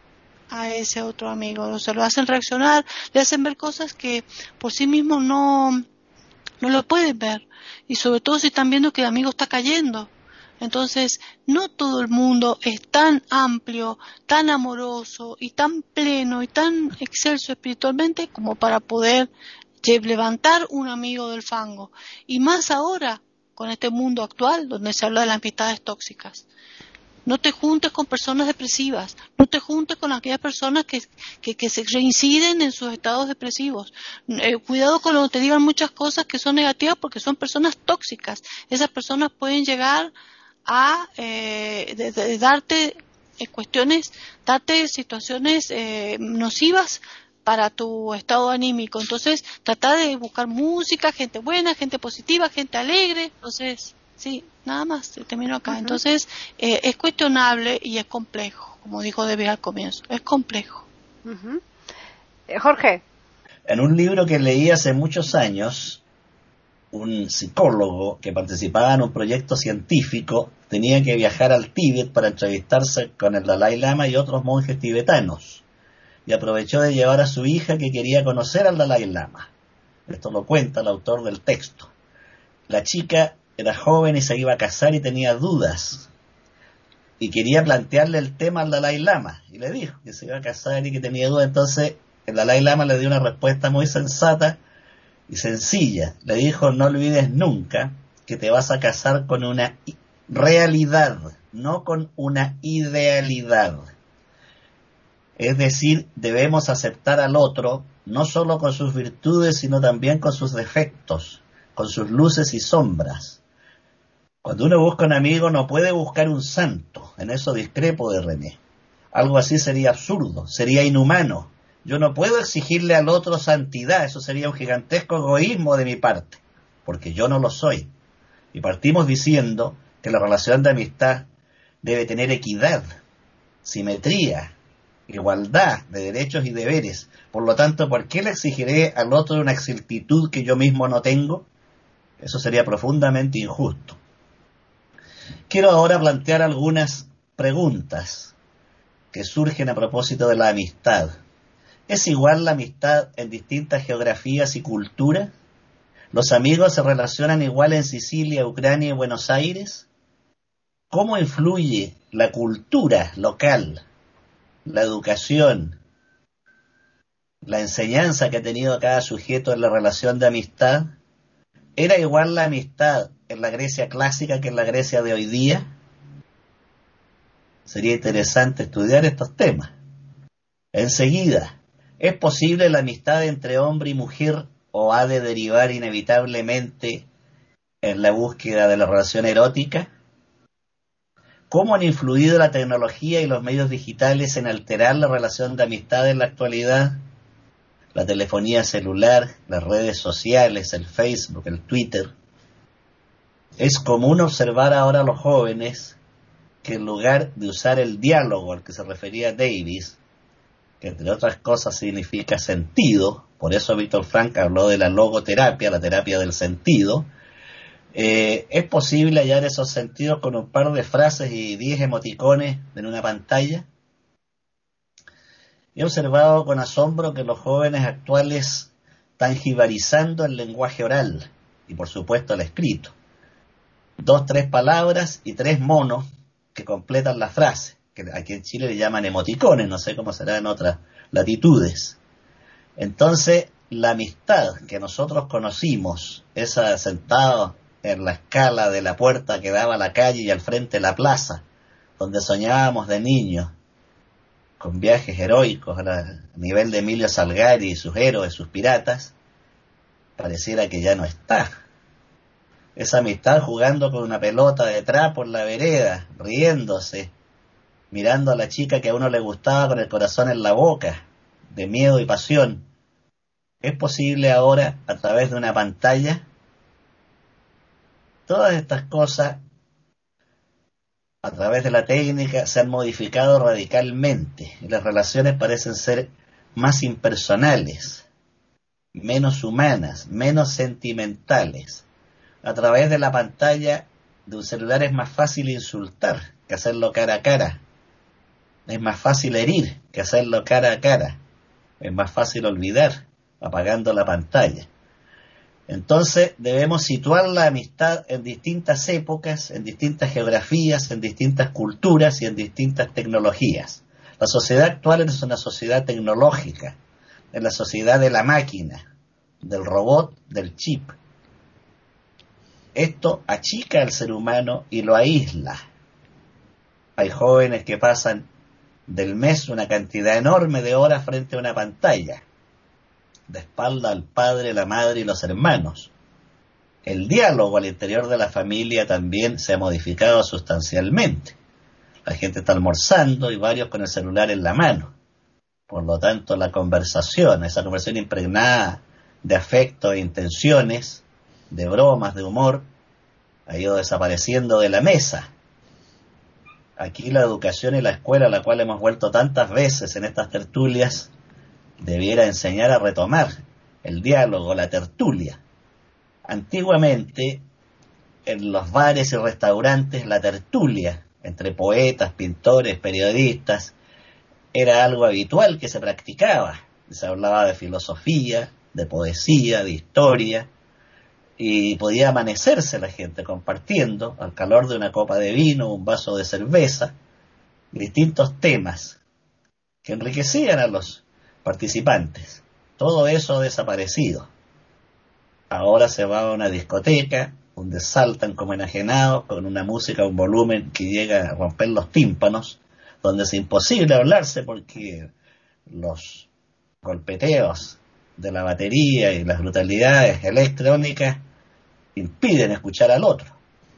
a ese otro amigo, o sea, lo hacen reaccionar, le hacen ver cosas que por sí mismos no, no lo pueden ver, y sobre todo si están viendo que el amigo está cayendo. Entonces, no todo el mundo es tan amplio, tan amoroso y tan pleno y tan excelso espiritualmente como para poder levantar un amigo del fango. Y más ahora, con este mundo actual, donde se habla de las amistades tóxicas. No te juntes con personas depresivas, no te juntes con aquellas personas que, que, que se reinciden en sus estados depresivos. Eh, cuidado con lo que te digan muchas cosas que son negativas porque son personas tóxicas. Esas personas pueden llegar a eh, de, de darte eh, cuestiones, darte situaciones eh, nocivas para tu estado anímico. Entonces, trata de buscar música, gente buena, gente positiva, gente alegre. Entonces, sí, nada más, termino acá. Uh-huh. Entonces, eh, es cuestionable y es complejo, como dijo David al comienzo, es complejo. Uh-huh. eh, Jorge. En un libro que leí hace muchos años, un psicólogo que participaba en un proyecto científico tenía que viajar al Tíbet para entrevistarse con el Dalai Lama y otros monjes tibetanos, y aprovechó de llevar a su hija que quería conocer al Dalai Lama. Esto lo cuenta el autor del texto. La chica era joven y se iba a casar y tenía dudas, y quería plantearle el tema al Dalai Lama, y le dijo que se iba a casar y que tenía dudas. Entonces el Dalai Lama le dio una respuesta muy sensata y sencilla. Le dijo: no olvides nunca que te vas a casar con una realidad, no con una idealidad. Es decir, debemos aceptar al otro, no solo con sus virtudes, sino también con sus defectos, con sus luces y sombras. Cuando uno busca un amigo no puede buscar un santo, en eso discrepo de René. Algo así sería absurdo, sería inhumano. Yo no puedo exigirle al otro santidad, eso sería un gigantesco egoísmo de mi parte, porque yo no lo soy. Y partimos diciendo que la relación de amistad debe tener equidad, simetría, igualdad de derechos y deberes. Por lo tanto, ¿por qué le exigiré al otro una exactitud que yo mismo no tengo? Eso sería profundamente injusto. Quiero ahora plantear algunas preguntas que surgen a propósito de la amistad. ¿Es igual la amistad en distintas geografías y culturas? ¿Los amigos se relacionan igual en Sicilia, Ucrania y Buenos Aires? ¿Cómo influye la cultura local, la educación, la enseñanza que ha tenido cada sujeto en la relación de amistad? ¿Era igual la amistad en la Grecia clásica que en la Grecia de hoy día? Sería interesante estudiar estos temas. Enseguida, ¿es posible la amistad entre hombre y mujer o ha de derivar inevitablemente en la búsqueda de la relación erótica? ¿Cómo han influido la tecnología y los medios digitales en alterar la relación de amistad en la actualidad? La telefonía celular, las redes sociales, el Facebook, el Twitter. Es común observar ahora a los jóvenes que en lugar de usar el diálogo al que se refería Davis, que entre otras cosas significa sentido, por eso Víctor Frank habló de la logoterapia, la terapia del sentido, eh, es posible hallar esos sentidos con un par de frases y diez emoticones en una pantalla. He observado con asombro que los jóvenes actuales están jibarizando el lenguaje oral y por supuesto el escrito. Dos, tres palabras y tres monos que completan la frase, que aquí en Chile le llaman emoticones, no sé cómo será en otras latitudes. Entonces, la amistad que nosotros conocimos, esa sentado en la escala de la puerta que daba a la calle y al frente la plaza, donde soñábamos de niños, con viajes heroicos a nivel de Emilio Salgari y sus héroes, sus piratas, pareciera que ya no está. Esa amistad jugando con una pelota de trapo en la vereda, riéndose, mirando a la chica que a uno le gustaba con el corazón en la boca, de miedo y pasión. ¿Es posible ahora a través de una pantalla? Todas estas cosas, a través de la técnica, se han modificado radicalmente y las relaciones parecen ser más impersonales, menos humanas, menos sentimentales. A través de la pantalla de un celular es más fácil insultar que hacerlo cara a cara. es más fácil herir que hacerlo cara a cara. Es más fácil olvidar apagando la pantalla. Entonces debemos situar la amistad en distintas épocas, en distintas geografías, en distintas culturas y en distintas tecnologías. La sociedad actual es una sociedad tecnológica, es la sociedad de la máquina, del robot, del chip. Esto achica al ser humano y lo aísla. Hay jóvenes que pasan del mes una cantidad enorme de horas frente a una pantalla, de espalda al padre, la madre y los hermanos. El diálogo al interior de la familia también se ha modificado sustancialmente. La gente está almorzando y varios con el celular en la mano. Por lo tanto, la conversación, esa conversación impregnada de afecto e intenciones, de bromas, de humor, ha ido desapareciendo de la mesa. Aquí la educación y la escuela, a la cual hemos vuelto tantas veces en estas tertulias, debiera enseñar a retomar el diálogo, la tertulia. Antiguamente, en los bares y restaurantes, la tertulia entre poetas, pintores, periodistas, era algo habitual que se practicaba. Se hablaba de filosofía, de poesía, de historia, y podía amanecerse la gente compartiendo, al calor de una copa de vino, un vaso de cerveza, distintos temas que enriquecían a los participantes. Todo eso ha desaparecido. Ahora se va a una discoteca donde saltan como enajenados con una música, un volumen que llega a romper los tímpanos, donde es imposible hablarse porque los golpeteos de la batería y las brutalidades electrónicas impiden escuchar al otro.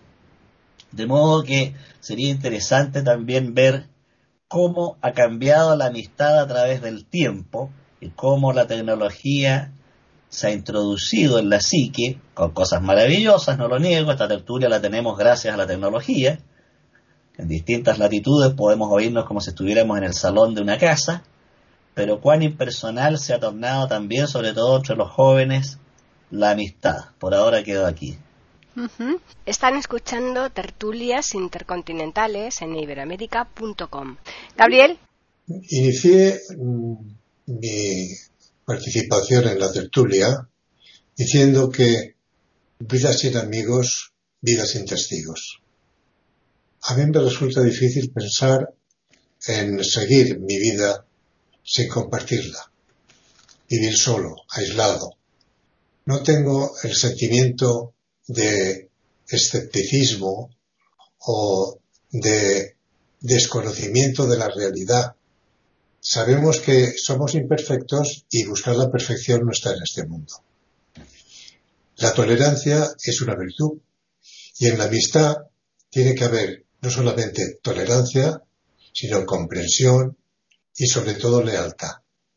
De modo que sería interesante también ver cómo ha cambiado la amistad a través del tiempo y cómo la tecnología se ha introducido en la psique con cosas maravillosas, no lo niego. Esta tertulia la tenemos gracias a la tecnología. En distintas latitudes podemos oírnos como si estuviéramos en el salón de una casa, pero cuán impersonal se ha tornado también, sobre todo entre los jóvenes, la amistad. Por ahora quedo aquí. Uh-huh. Están escuchando Tertulias Intercontinentales en iberoamérica punto com. Gabriel. Inicié mm, mi participación en la tertulia diciendo que vida sin amigos, vida sin testigos. A mí me resulta difícil pensar en seguir mi vida sin compartirla, vivir solo, aislado. No tengo el sentimiento de escepticismo o de desconocimiento de la realidad. Sabemos que somos imperfectos y buscar la perfección no está en este mundo. La tolerancia es una virtud y en la amistad tiene que haber no solamente tolerancia, sino comprensión y sobre todo lealtad.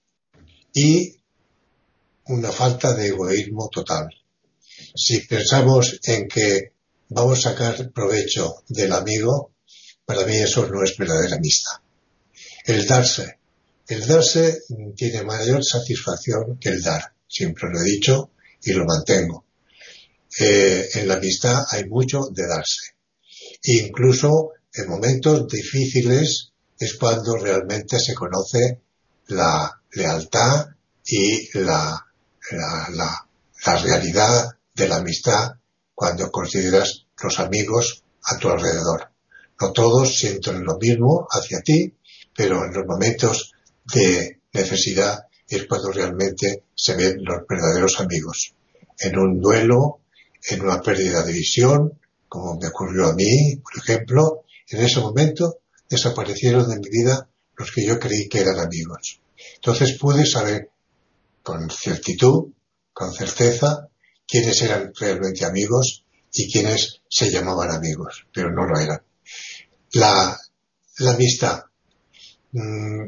Y una falta de egoísmo total. Si pensamos en que vamos a sacar provecho del amigo, para mí eso no es verdadera amistad. El darse. El darse tiene mayor satisfacción que el dar. Siempre lo he dicho y lo mantengo. Eh, en la amistad hay mucho de darse. Incluso en momentos difíciles es cuando realmente se conoce la lealtad y la, la, la, la realidad de la amistad cuando consideras los amigos a tu alrededor. No todos sienten lo mismo hacia ti, pero en los momentos de necesidad es cuando realmente se ven los verdaderos amigos. En un duelo, en una pérdida de visión, como me ocurrió a mí, por ejemplo, en ese momento desaparecieron de mi vida los que yo creí que eran amigos. Entonces pude saber con certitud, con certeza, quiénes eran realmente amigos y quiénes se llamaban amigos, pero no lo eran. La, la amistad. Mm,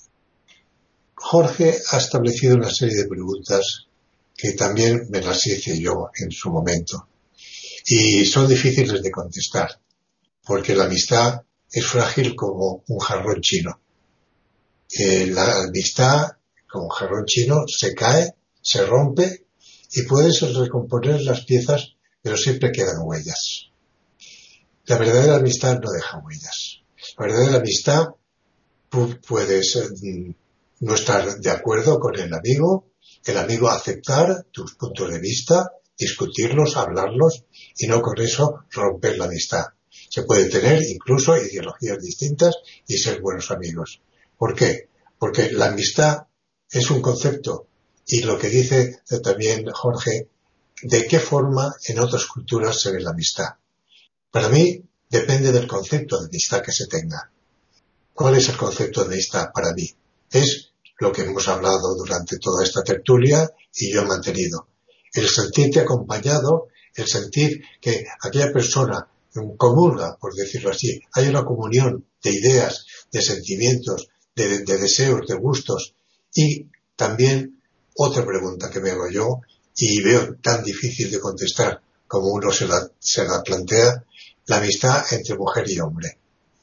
Jorge ha establecido una serie de preguntas que también me las hice yo en su momento. Y son difíciles de contestar, porque la amistad es frágil como un jarrón chino. Eh, la amistad, como un jarrón chino, se cae, se rompe y puedes recomponer las piezas, pero siempre quedan huellas. La verdadera amistad no deja huellas. La verdadera amistad tú puedes eh, no estar de acuerdo con el amigo, el amigo aceptar tus puntos de vista, discutirlos, hablarlos y no con eso romper la amistad. Se puede tener incluso ideologías distintas y ser buenos amigos. ¿Por qué? Porque la amistad es un concepto y lo que dice también Jorge, de qué forma en otras culturas se ve la amistad. Para mí depende del concepto de amistad que se tenga. ¿Cuál es el concepto de amistad para mí? Es lo que hemos hablado durante toda esta tertulia y yo he mantenido. El sentirte acompañado, el sentir que aquella persona comulga, por decirlo así, hay una comunión de ideas, de sentimientos, de, de deseos, de gustos. Y también otra pregunta que me hago yo y veo tan difícil de contestar como uno se la, se la plantea, la amistad entre mujer y hombre.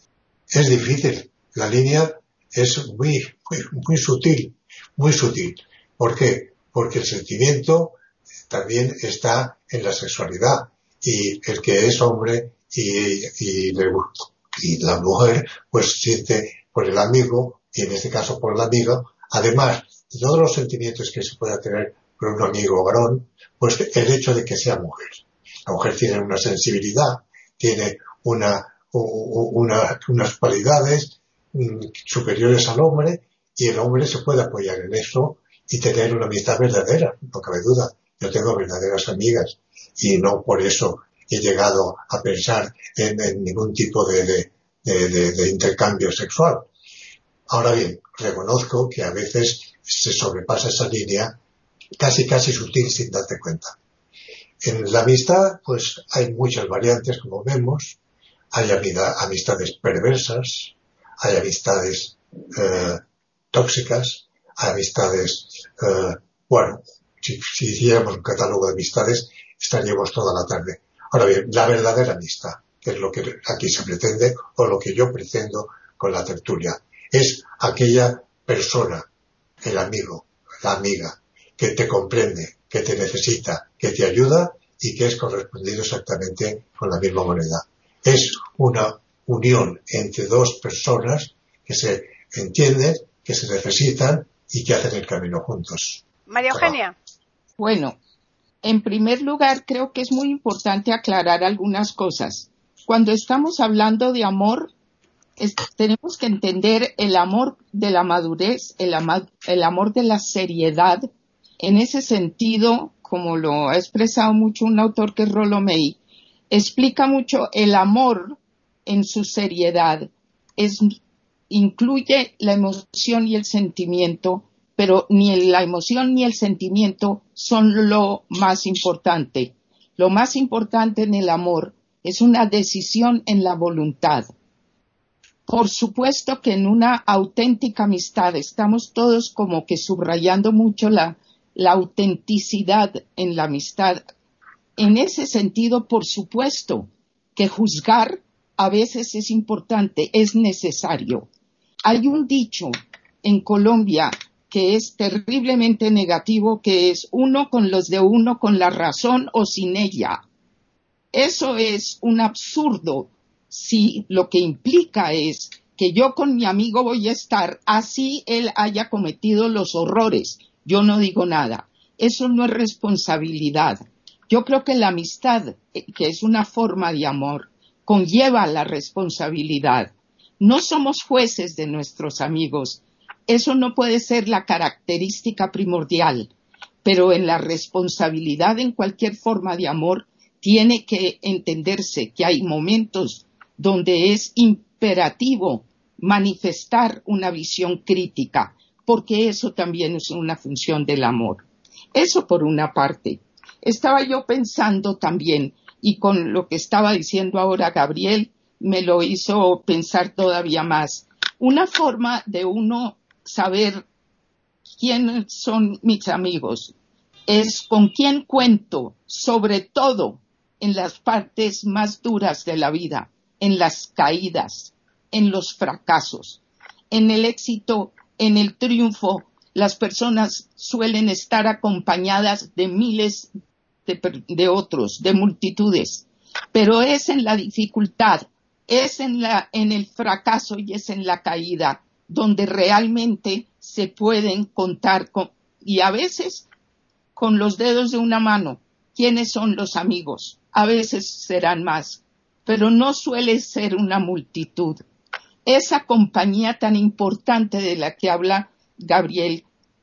Es difícil, la línea es muy, muy, muy sutil, muy sutil. ¿Por qué? Porque el sentimiento también está en la sexualidad y el que es hombre y, y, le, y la mujer pues siente por el amigo y en este caso por la amiga, además de todos los sentimientos que se pueda tener por un amigo varón, pues el hecho de que sea mujer. La mujer tiene una sensibilidad, tiene una, una unas cualidades superiores al hombre y el hombre se puede apoyar en eso y tener una amistad verdadera, no cabe duda. Yo tengo verdaderas amigas y no por eso he llegado a pensar en, en ningún tipo de, de, de, de, de intercambio sexual. Ahora bien, reconozco que a veces se sobrepasa esa línea casi casi sutil sin darte cuenta. En la amistad pues hay muchas variantes como vemos, hay amistad, amistades perversas, hay amistades eh, tóxicas, hay amistades, eh, bueno, si, si hiciéramos un catálogo de amistades estaríamos toda la tarde. Ahora bien, la verdadera amistad, que es lo que aquí se pretende o lo que yo pretendo con la tertulia, es aquella persona, el amigo, la amiga, que te comprende, que te necesita, que te ayuda y que es correspondido exactamente con la misma moneda. Es una unión entre dos personas que se entienden, que se necesitan y que hacen el camino juntos. María Eugenia. Bueno, en primer lugar creo que es muy importante aclarar algunas cosas. Cuando estamos hablando de amor, es, tenemos que entender el amor de la madurez, el, ama, el amor de la seriedad. En ese sentido, como lo ha expresado mucho un autor que es Rollo May, explica mucho el amor en su seriedad. Es, incluye la emoción y el sentimiento, pero ni la emoción ni el sentimiento son lo más importante. Lo más importante en el amor es una decisión en la voluntad. Por supuesto que en una auténtica amistad estamos todos como que subrayando mucho la, la autenticidad en la amistad. En ese sentido, por supuesto que juzgar a veces es importante, es necesario. Hay un dicho en Colombia que es terriblemente negativo, que es uno con los de uno con la razón o sin ella. Eso es un absurdo si lo que implica es que yo con mi amigo voy a estar así él haya cometido los horrores. Yo no digo nada. Eso no es responsabilidad. Yo creo que la amistad, que es una forma de amor, conlleva la responsabilidad. No somos jueces de nuestros amigos. Eso no puede ser la característica primordial, pero en la responsabilidad en cualquier forma de amor tiene que entenderse que hay momentos donde es imperativo manifestar una visión crítica, porque eso también es una función del amor. Eso por una parte. Estaba yo pensando también, y con lo que estaba diciendo ahora Gabriel, me lo hizo pensar todavía más. Una forma de uno saber quiénes son mis amigos es con quién cuento, sobre todo en las partes más duras de la vida, en las caídas, en los fracasos. En el éxito, en el triunfo, las personas suelen estar acompañadas de miles de, de otros, de multitudes, pero es en la dificultad, es en la, en el fracaso y es en la caída donde realmente se pueden contar con, y a veces con los dedos de una mano, quiénes son los amigos. A veces serán más, pero no suele ser una multitud. Esa compañía tan importante de la que habla Gabriel,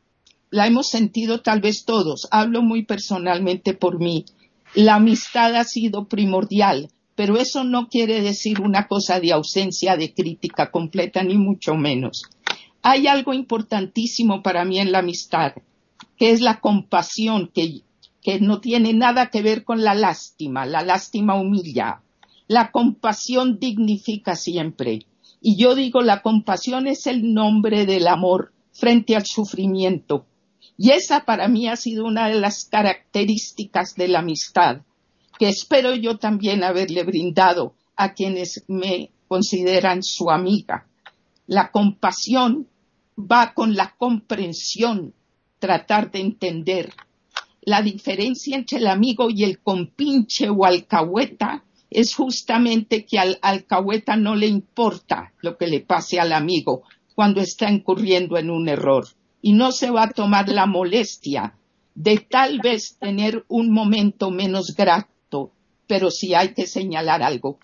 la hemos sentido tal vez todos. Hablo muy personalmente por mí. La amistad ha sido primordial, pero eso no quiere decir una cosa de ausencia de crítica completa, ni mucho menos. Hay algo importantísimo para mí en la amistad, que es la compasión, que, que no tiene nada que ver con la lástima. La lástima humilla. La compasión dignifica siempre. Y yo digo, la compasión es el nombre del amor frente al sufrimiento. Y esa para mí ha sido una de las características de la amistad, que espero yo también haberle brindado a quienes me consideran su amiga. La compasión va con la comprensión, tratar de entender. La diferencia entre el amigo y el compinche o alcahueta es justamente que al alcahueta no le importa lo que le pase al amigo cuando está incurriendo en un error. Y no se va a tomar la molestia de tal vez tener un momento menos grato, pero si hay que señalar algo,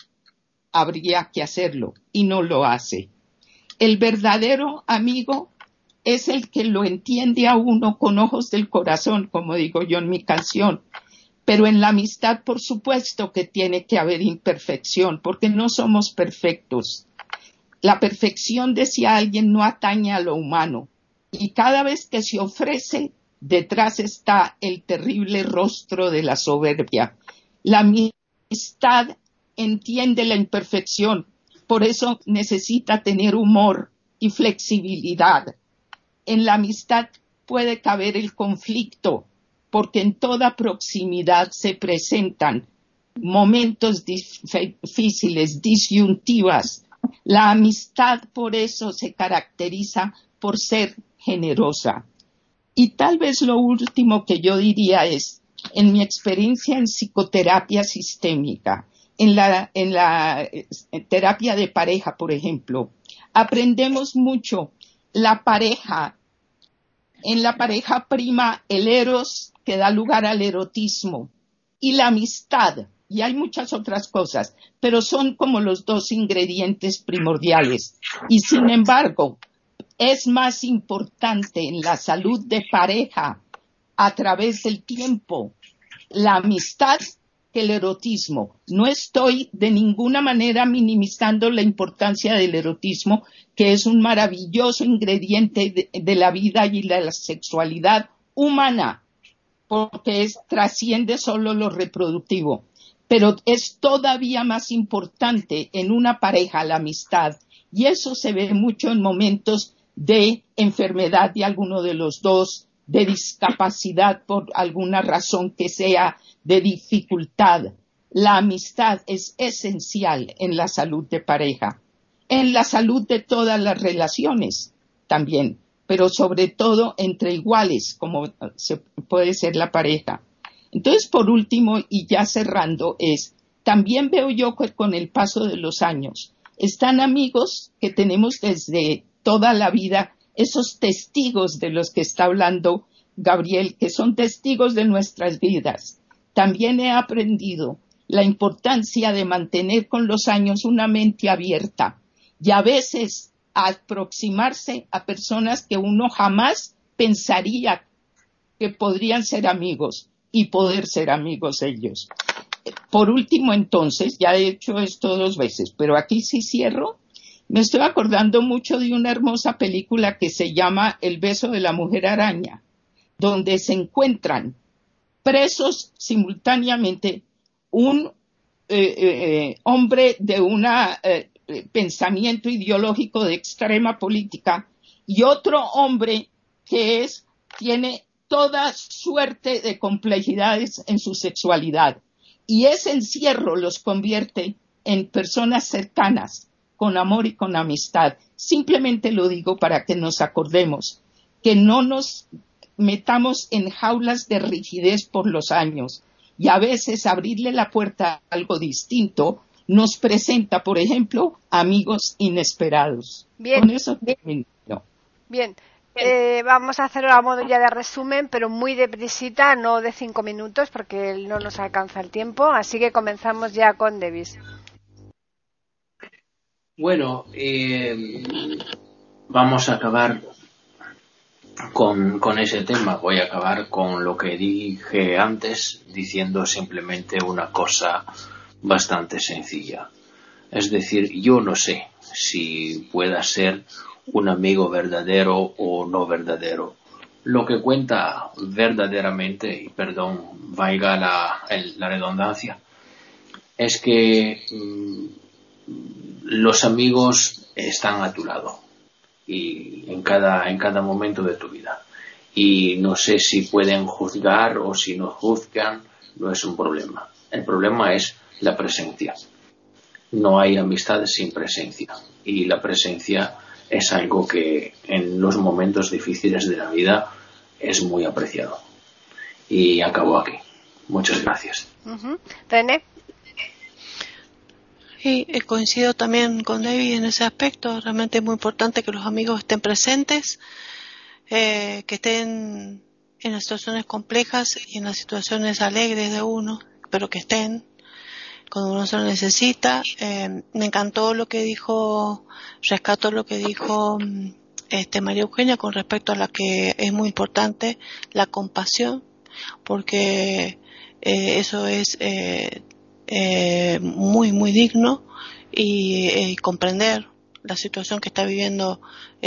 habría que hacerlo, y no lo hace. El verdadero amigo es el que lo entiende a uno con ojos del corazón, como digo yo en mi canción. Pero en la amistad, por supuesto que tiene que haber imperfección, porque no somos perfectos. La perfección, decía alguien, no atañe a lo humano. Y cada vez que se ofrece, detrás está el terrible rostro de la soberbia. La amistad entiende la imperfección, por eso necesita tener humor y flexibilidad. En la amistad puede caber el conflicto, porque en toda proximidad se presentan momentos difíciles, disyuntivas. La amistad por eso se caracteriza por ser generosa. Y tal vez lo último que yo diría es, en mi experiencia en psicoterapia sistémica, en la, en la en terapia de pareja, por ejemplo, aprendemos mucho. La pareja, en la pareja prima el eros que da lugar al erotismo y la amistad, y hay muchas otras cosas, pero son como los dos ingredientes primordiales. Y sin embargo, es más importante en la salud de pareja a través del tiempo la amistad que el erotismo. No estoy de ninguna manera minimizando la importancia del erotismo, que es un maravilloso ingrediente de, de la vida y de la sexualidad humana, porque es, trasciende solo lo reproductivo. Pero es todavía más importante en una pareja la amistad, y eso se ve mucho en momentos de enfermedad de alguno de los dos, de discapacidad por alguna razón que sea, de dificultad. La amistad es esencial en la salud de pareja, en la salud de todas las relaciones también, pero sobre todo entre iguales, como se puede ser la pareja. Entonces, por último, y ya cerrando, es, también veo yo que con el paso de los años, están amigos que tenemos desde toda la vida, esos testigos de los que está hablando Gabriel, que son testigos de nuestras vidas. También he aprendido la importancia de mantener con los años una mente abierta y a veces aproximarse a personas que uno jamás pensaría que podrían ser amigos y poder ser amigos ellos. Por último, entonces, ya he hecho esto dos veces, pero aquí sí cierro. Me estoy acordando mucho de una hermosa película que se llama El beso de la mujer araña, donde se encuentran presos simultáneamente un eh, eh, hombre de un eh, pensamiento ideológico de extrema política y otro hombre que es, tiene toda suerte de complejidades en su sexualidad. Y ese encierro los convierte en personas cercanas, con amor y con amistad. Simplemente lo digo para que nos acordemos, que no nos metamos en jaulas de rigidez por los años y a veces abrirle la puerta a algo distinto nos presenta, por ejemplo, amigos inesperados. Bien. Con eso termino. Bien. Eh, vamos a hacerlo a modo ya de resumen, pero muy deprisita, no de cinco minutos, porque no nos alcanza el tiempo. Así que comenzamos ya con Davis. Bueno, eh, vamos a acabar con, con ese tema. Voy a acabar con lo que dije antes, diciendo simplemente una cosa bastante sencilla. Es decir, yo no sé si pueda ser un amigo verdadero o no verdadero. Lo que cuenta verdaderamente, y perdón, valga la, el, la redundancia, es que mmm, los amigos están a tu lado y en cada, en cada momento de tu vida. Y no sé si pueden juzgar o si no juzgan, no es un problema. El problema es la presencia. No hay amistad sin presencia. Y la presencia es algo que en los momentos difíciles de la vida es muy apreciado. Y acabo aquí. Muchas gracias. Uh-huh. René. Sí, coincido también con David en ese aspecto. Realmente es muy importante que los amigos estén presentes, eh, que estén en las situaciones complejas y en las situaciones alegres de uno, pero que estén cuando uno se lo necesita. Eh, me encantó lo que dijo, rescato lo que dijo este María Eugenia con respecto a la que es muy importante, la compasión, porque eh, eso es eh, eh, muy, muy digno y eh, comprender la situación que está viviendo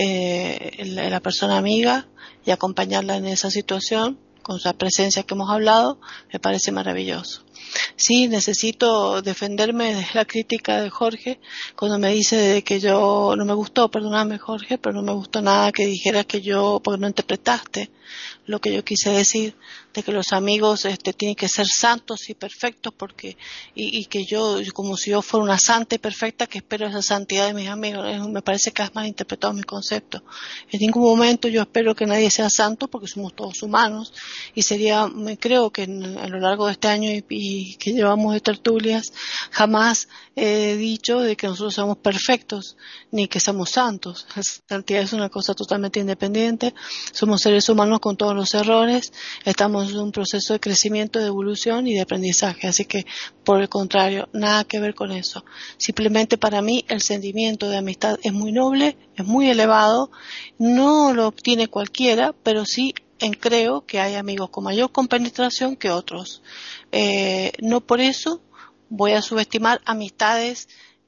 eh, la, la persona amiga y acompañarla en esa situación con esa presencia que hemos hablado, me parece maravilloso. Sí, necesito defenderme de la crítica de Jorge cuando me dice de que yo, no me gustó, perdóname Jorge, pero no me gustó nada que dijeras que yo, porque no interpretaste lo que yo quise decir, de que los amigos este, tienen que ser santos y perfectos, porque y, y que yo, como si yo fuera una santa y perfecta, que espero esa santidad de mis amigos. Me parece que has malinterpretado mi concepto. En ningún momento yo espero que nadie sea santo, porque somos todos humanos, y sería, me creo que en, a lo largo de este año y, y que llevamos de tertulias, jamás he dicho de que nosotros somos perfectos, ni que somos santos. La santidad es una cosa totalmente independiente, somos seres humanos con todos los errores, estamos en un proceso de crecimiento, de evolución y de aprendizaje, así que por el contrario, nada que ver con eso. Simplemente para mí el sentimiento de amistad es muy noble, es muy elevado, no lo obtiene cualquiera, pero sí en creo que hay amigos con mayor compenetración que otros. Eh, no por eso voy a subestimar amistades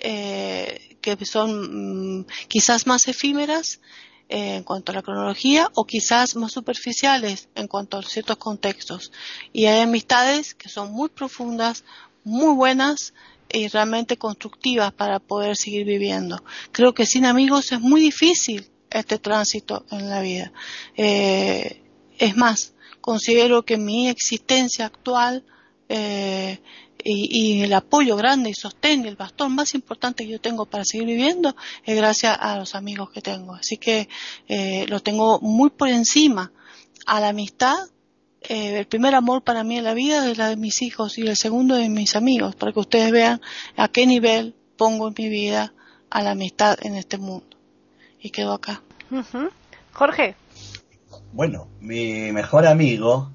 eh, que son mm, quizás más efímeras en cuanto a la cronología o quizás más superficiales en cuanto a ciertos contextos. Y hay amistades que son muy profundas, muy buenas y realmente constructivas para poder seguir viviendo. Creo que sin amigos es muy difícil este tránsito en la vida. Eh, es más, considero que mi existencia actual eh, y, y el apoyo grande y sostén y el bastón más importante que yo tengo para seguir viviendo es gracias a los amigos que tengo. Así que eh, lo tengo muy por encima a la amistad. Eh, el primer amor para mí en la vida es la de mis hijos y el segundo de mis amigos, para que ustedes vean a qué nivel pongo en mi vida a la amistad en este mundo. Y quedo acá. Uh-huh. Jorge. Bueno, mi mejor amigo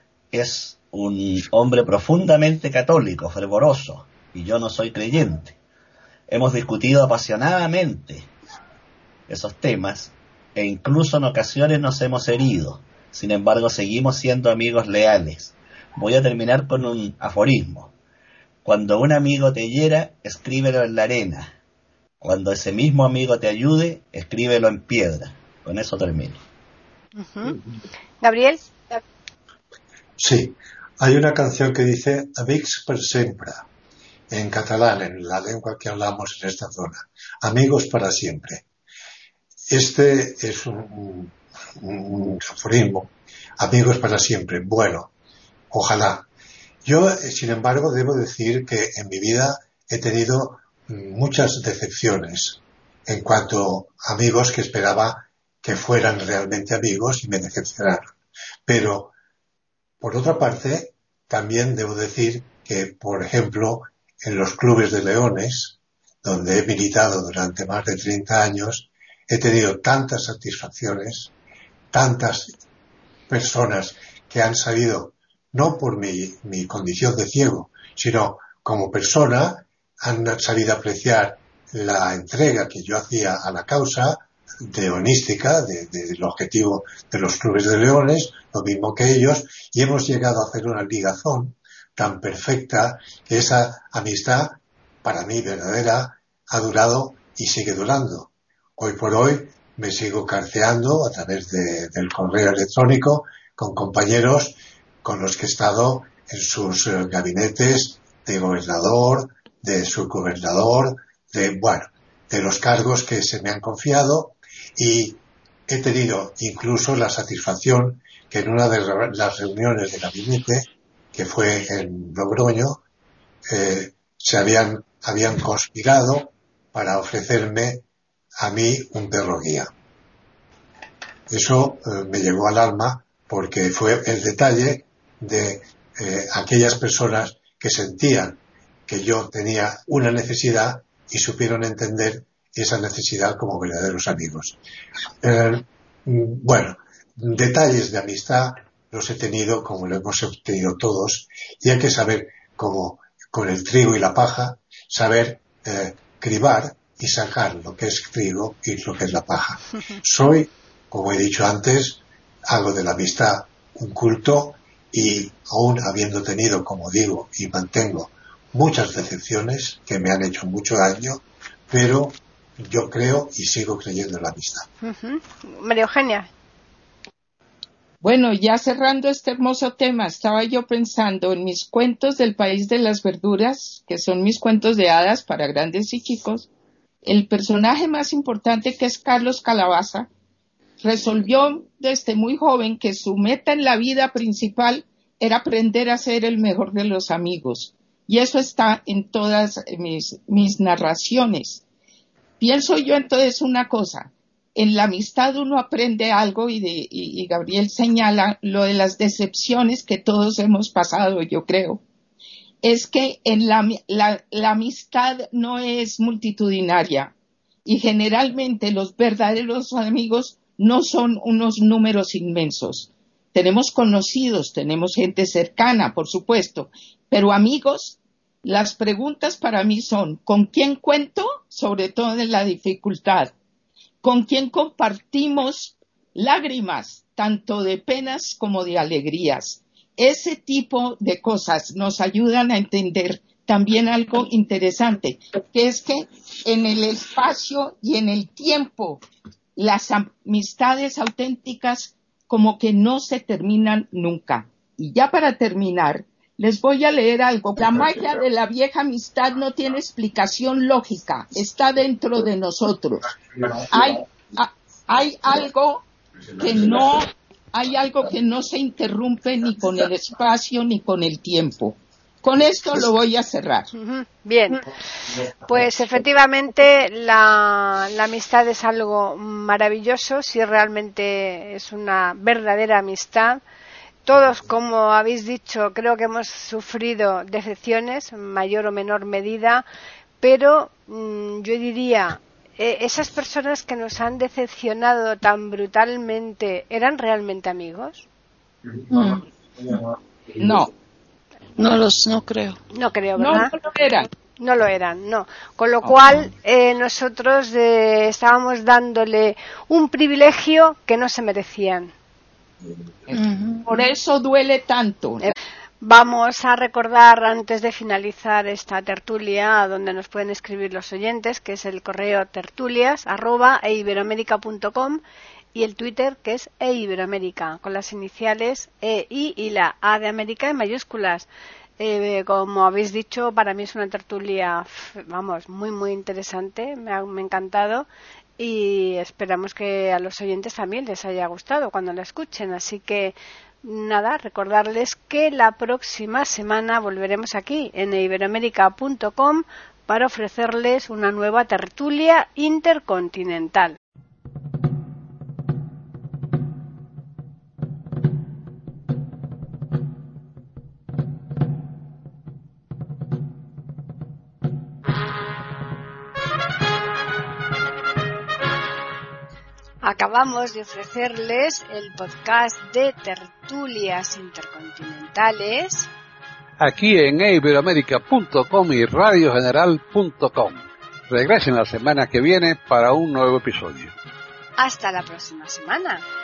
es un hombre profundamente católico, fervoroso, y yo no soy creyente. Hemos discutido apasionadamente esos temas e incluso en ocasiones nos hemos herido. Sin embargo, seguimos siendo amigos leales. Voy a terminar con un aforismo. Cuando un amigo te hiera, escríbelo en la arena. Cuando ese mismo amigo te ayude, escríbelo en piedra. Con eso termino. Uh-huh. Gabriel. Sí, hay una canción que dice Amics per sempre, en catalán, en la lengua que hablamos en esta zona. Amigos para siempre. Este es un, un, un aforismo. Amigos para siempre. Bueno, ojalá. Yo, sin embargo, debo decir que en mi vida he tenido muchas decepciones en cuanto a amigos que esperaba que fueran realmente amigos y me decepcionaron. Pero, por otra parte, también debo decir que, por ejemplo, en los clubes de leones, donde he militado durante más de treinta años, he tenido tantas satisfacciones, tantas personas que han sabido, no por mi, mi condición de ciego, sino como persona, han sabido apreciar la entrega que yo hacía a la causa leonística, de, de, del objetivo de los clubes de leones, lo mismo que ellos, y hemos llegado a hacer una ligazón tan perfecta que esa amistad, para mí verdadera, ha durado y sigue durando. Hoy por hoy me sigo carteando a través de, del correo electrónico con compañeros con los que he estado en sus eh, gabinetes de gobernador, de subgobernador, de, bueno, de los cargos que se me han confiado, y he tenido incluso la satisfacción que en una de las reuniones de gabinete, que fue en Logroño, eh, se habían, habían conspirado para ofrecerme a mí un perro guía. Eso eh, me llegó al alma porque fue el detalle de eh, aquellas personas que sentían que yo tenía una necesidad y supieron entender esa necesidad como verdaderos amigos. Eh, bueno, detalles de amistad los he tenido como lo hemos obtenido todos, y hay que saber, como con el trigo y la paja, saber eh, cribar y sacar lo que es trigo y lo que es la paja. Soy, como he dicho antes, hago de la amistad un culto, y aún habiendo tenido, como digo, y mantengo muchas decepciones que me han hecho mucho daño, pero yo creo y sigo creyendo en la amistad. Uh-huh. María Eugenia. Bueno, ya cerrando este hermoso tema, estaba yo pensando en mis cuentos del País de las Verduras, que son mis cuentos de hadas para grandes y chicos. El personaje más importante, que es Carlos Calabaza, resolvió desde muy joven que su meta en la vida principal era aprender a ser el mejor de los amigos. Y eso está en todas mis, mis narraciones. Pienso yo entonces una cosa, en la amistad uno aprende algo, y, de, y, y Gabriel señala lo de las decepciones que todos hemos pasado, yo creo. Es que en la, la, la amistad no es multitudinaria, y generalmente los verdaderos amigos no son unos números inmensos. Tenemos conocidos, tenemos gente cercana, por supuesto, pero amigos, las preguntas para mí son, ¿con quién cuento? Sobre todo en la dificultad. ¿Con quién compartimos lágrimas, tanto de penas como de alegrías? Ese tipo de cosas nos ayudan a entender también algo interesante, que es que en el espacio y en el tiempo, las amistades auténticas como que no se terminan nunca. Y ya para terminar, les voy a leer algo. La magia de la vieja amistad no tiene explicación lógica, está dentro de nosotros. Hay, hay algo que no, hay algo que no se interrumpe ni con el espacio ni con el tiempo. Con esto lo voy a cerrar. Bien, pues efectivamente la, la amistad es algo maravilloso, si realmente es una verdadera amistad. Todos, como habéis dicho, creo que hemos sufrido decepciones, en mayor o menor medida, pero mmm, yo diría, eh, esas personas que nos han decepcionado tan brutalmente, ¿eran realmente amigos? Mm. No. No los, no creo. No creo, ¿verdad? No, no lo eran. No lo eran, no. Con lo cual, eh, nosotros eh, estábamos dándole un privilegio que no se merecían. Por eso duele tanto. Vamos a recordar, antes de finalizar esta tertulia, donde nos pueden escribir los oyentes, que es el correo tertulias arroba eiberoamerica punto com, y el Twitter, que es eiberoamerica, con las iniciales E, I y la A de América en mayúsculas. Eh, como habéis dicho, para mí es una tertulia, vamos, muy muy interesante, me ha, me ha encantado, y esperamos que a los oyentes también les haya gustado cuando la escuchen. Así que nada, recordarles que la próxima semana volveremos aquí en eiberoamerica punto com para ofrecerles una nueva tertulia intercontinental. Acabamos de ofrecerles el podcast de Tertulias Intercontinentales aquí en iberoamérica punto com y radio general punto com. Regresen la semana que viene para un nuevo episodio. Hasta la próxima semana.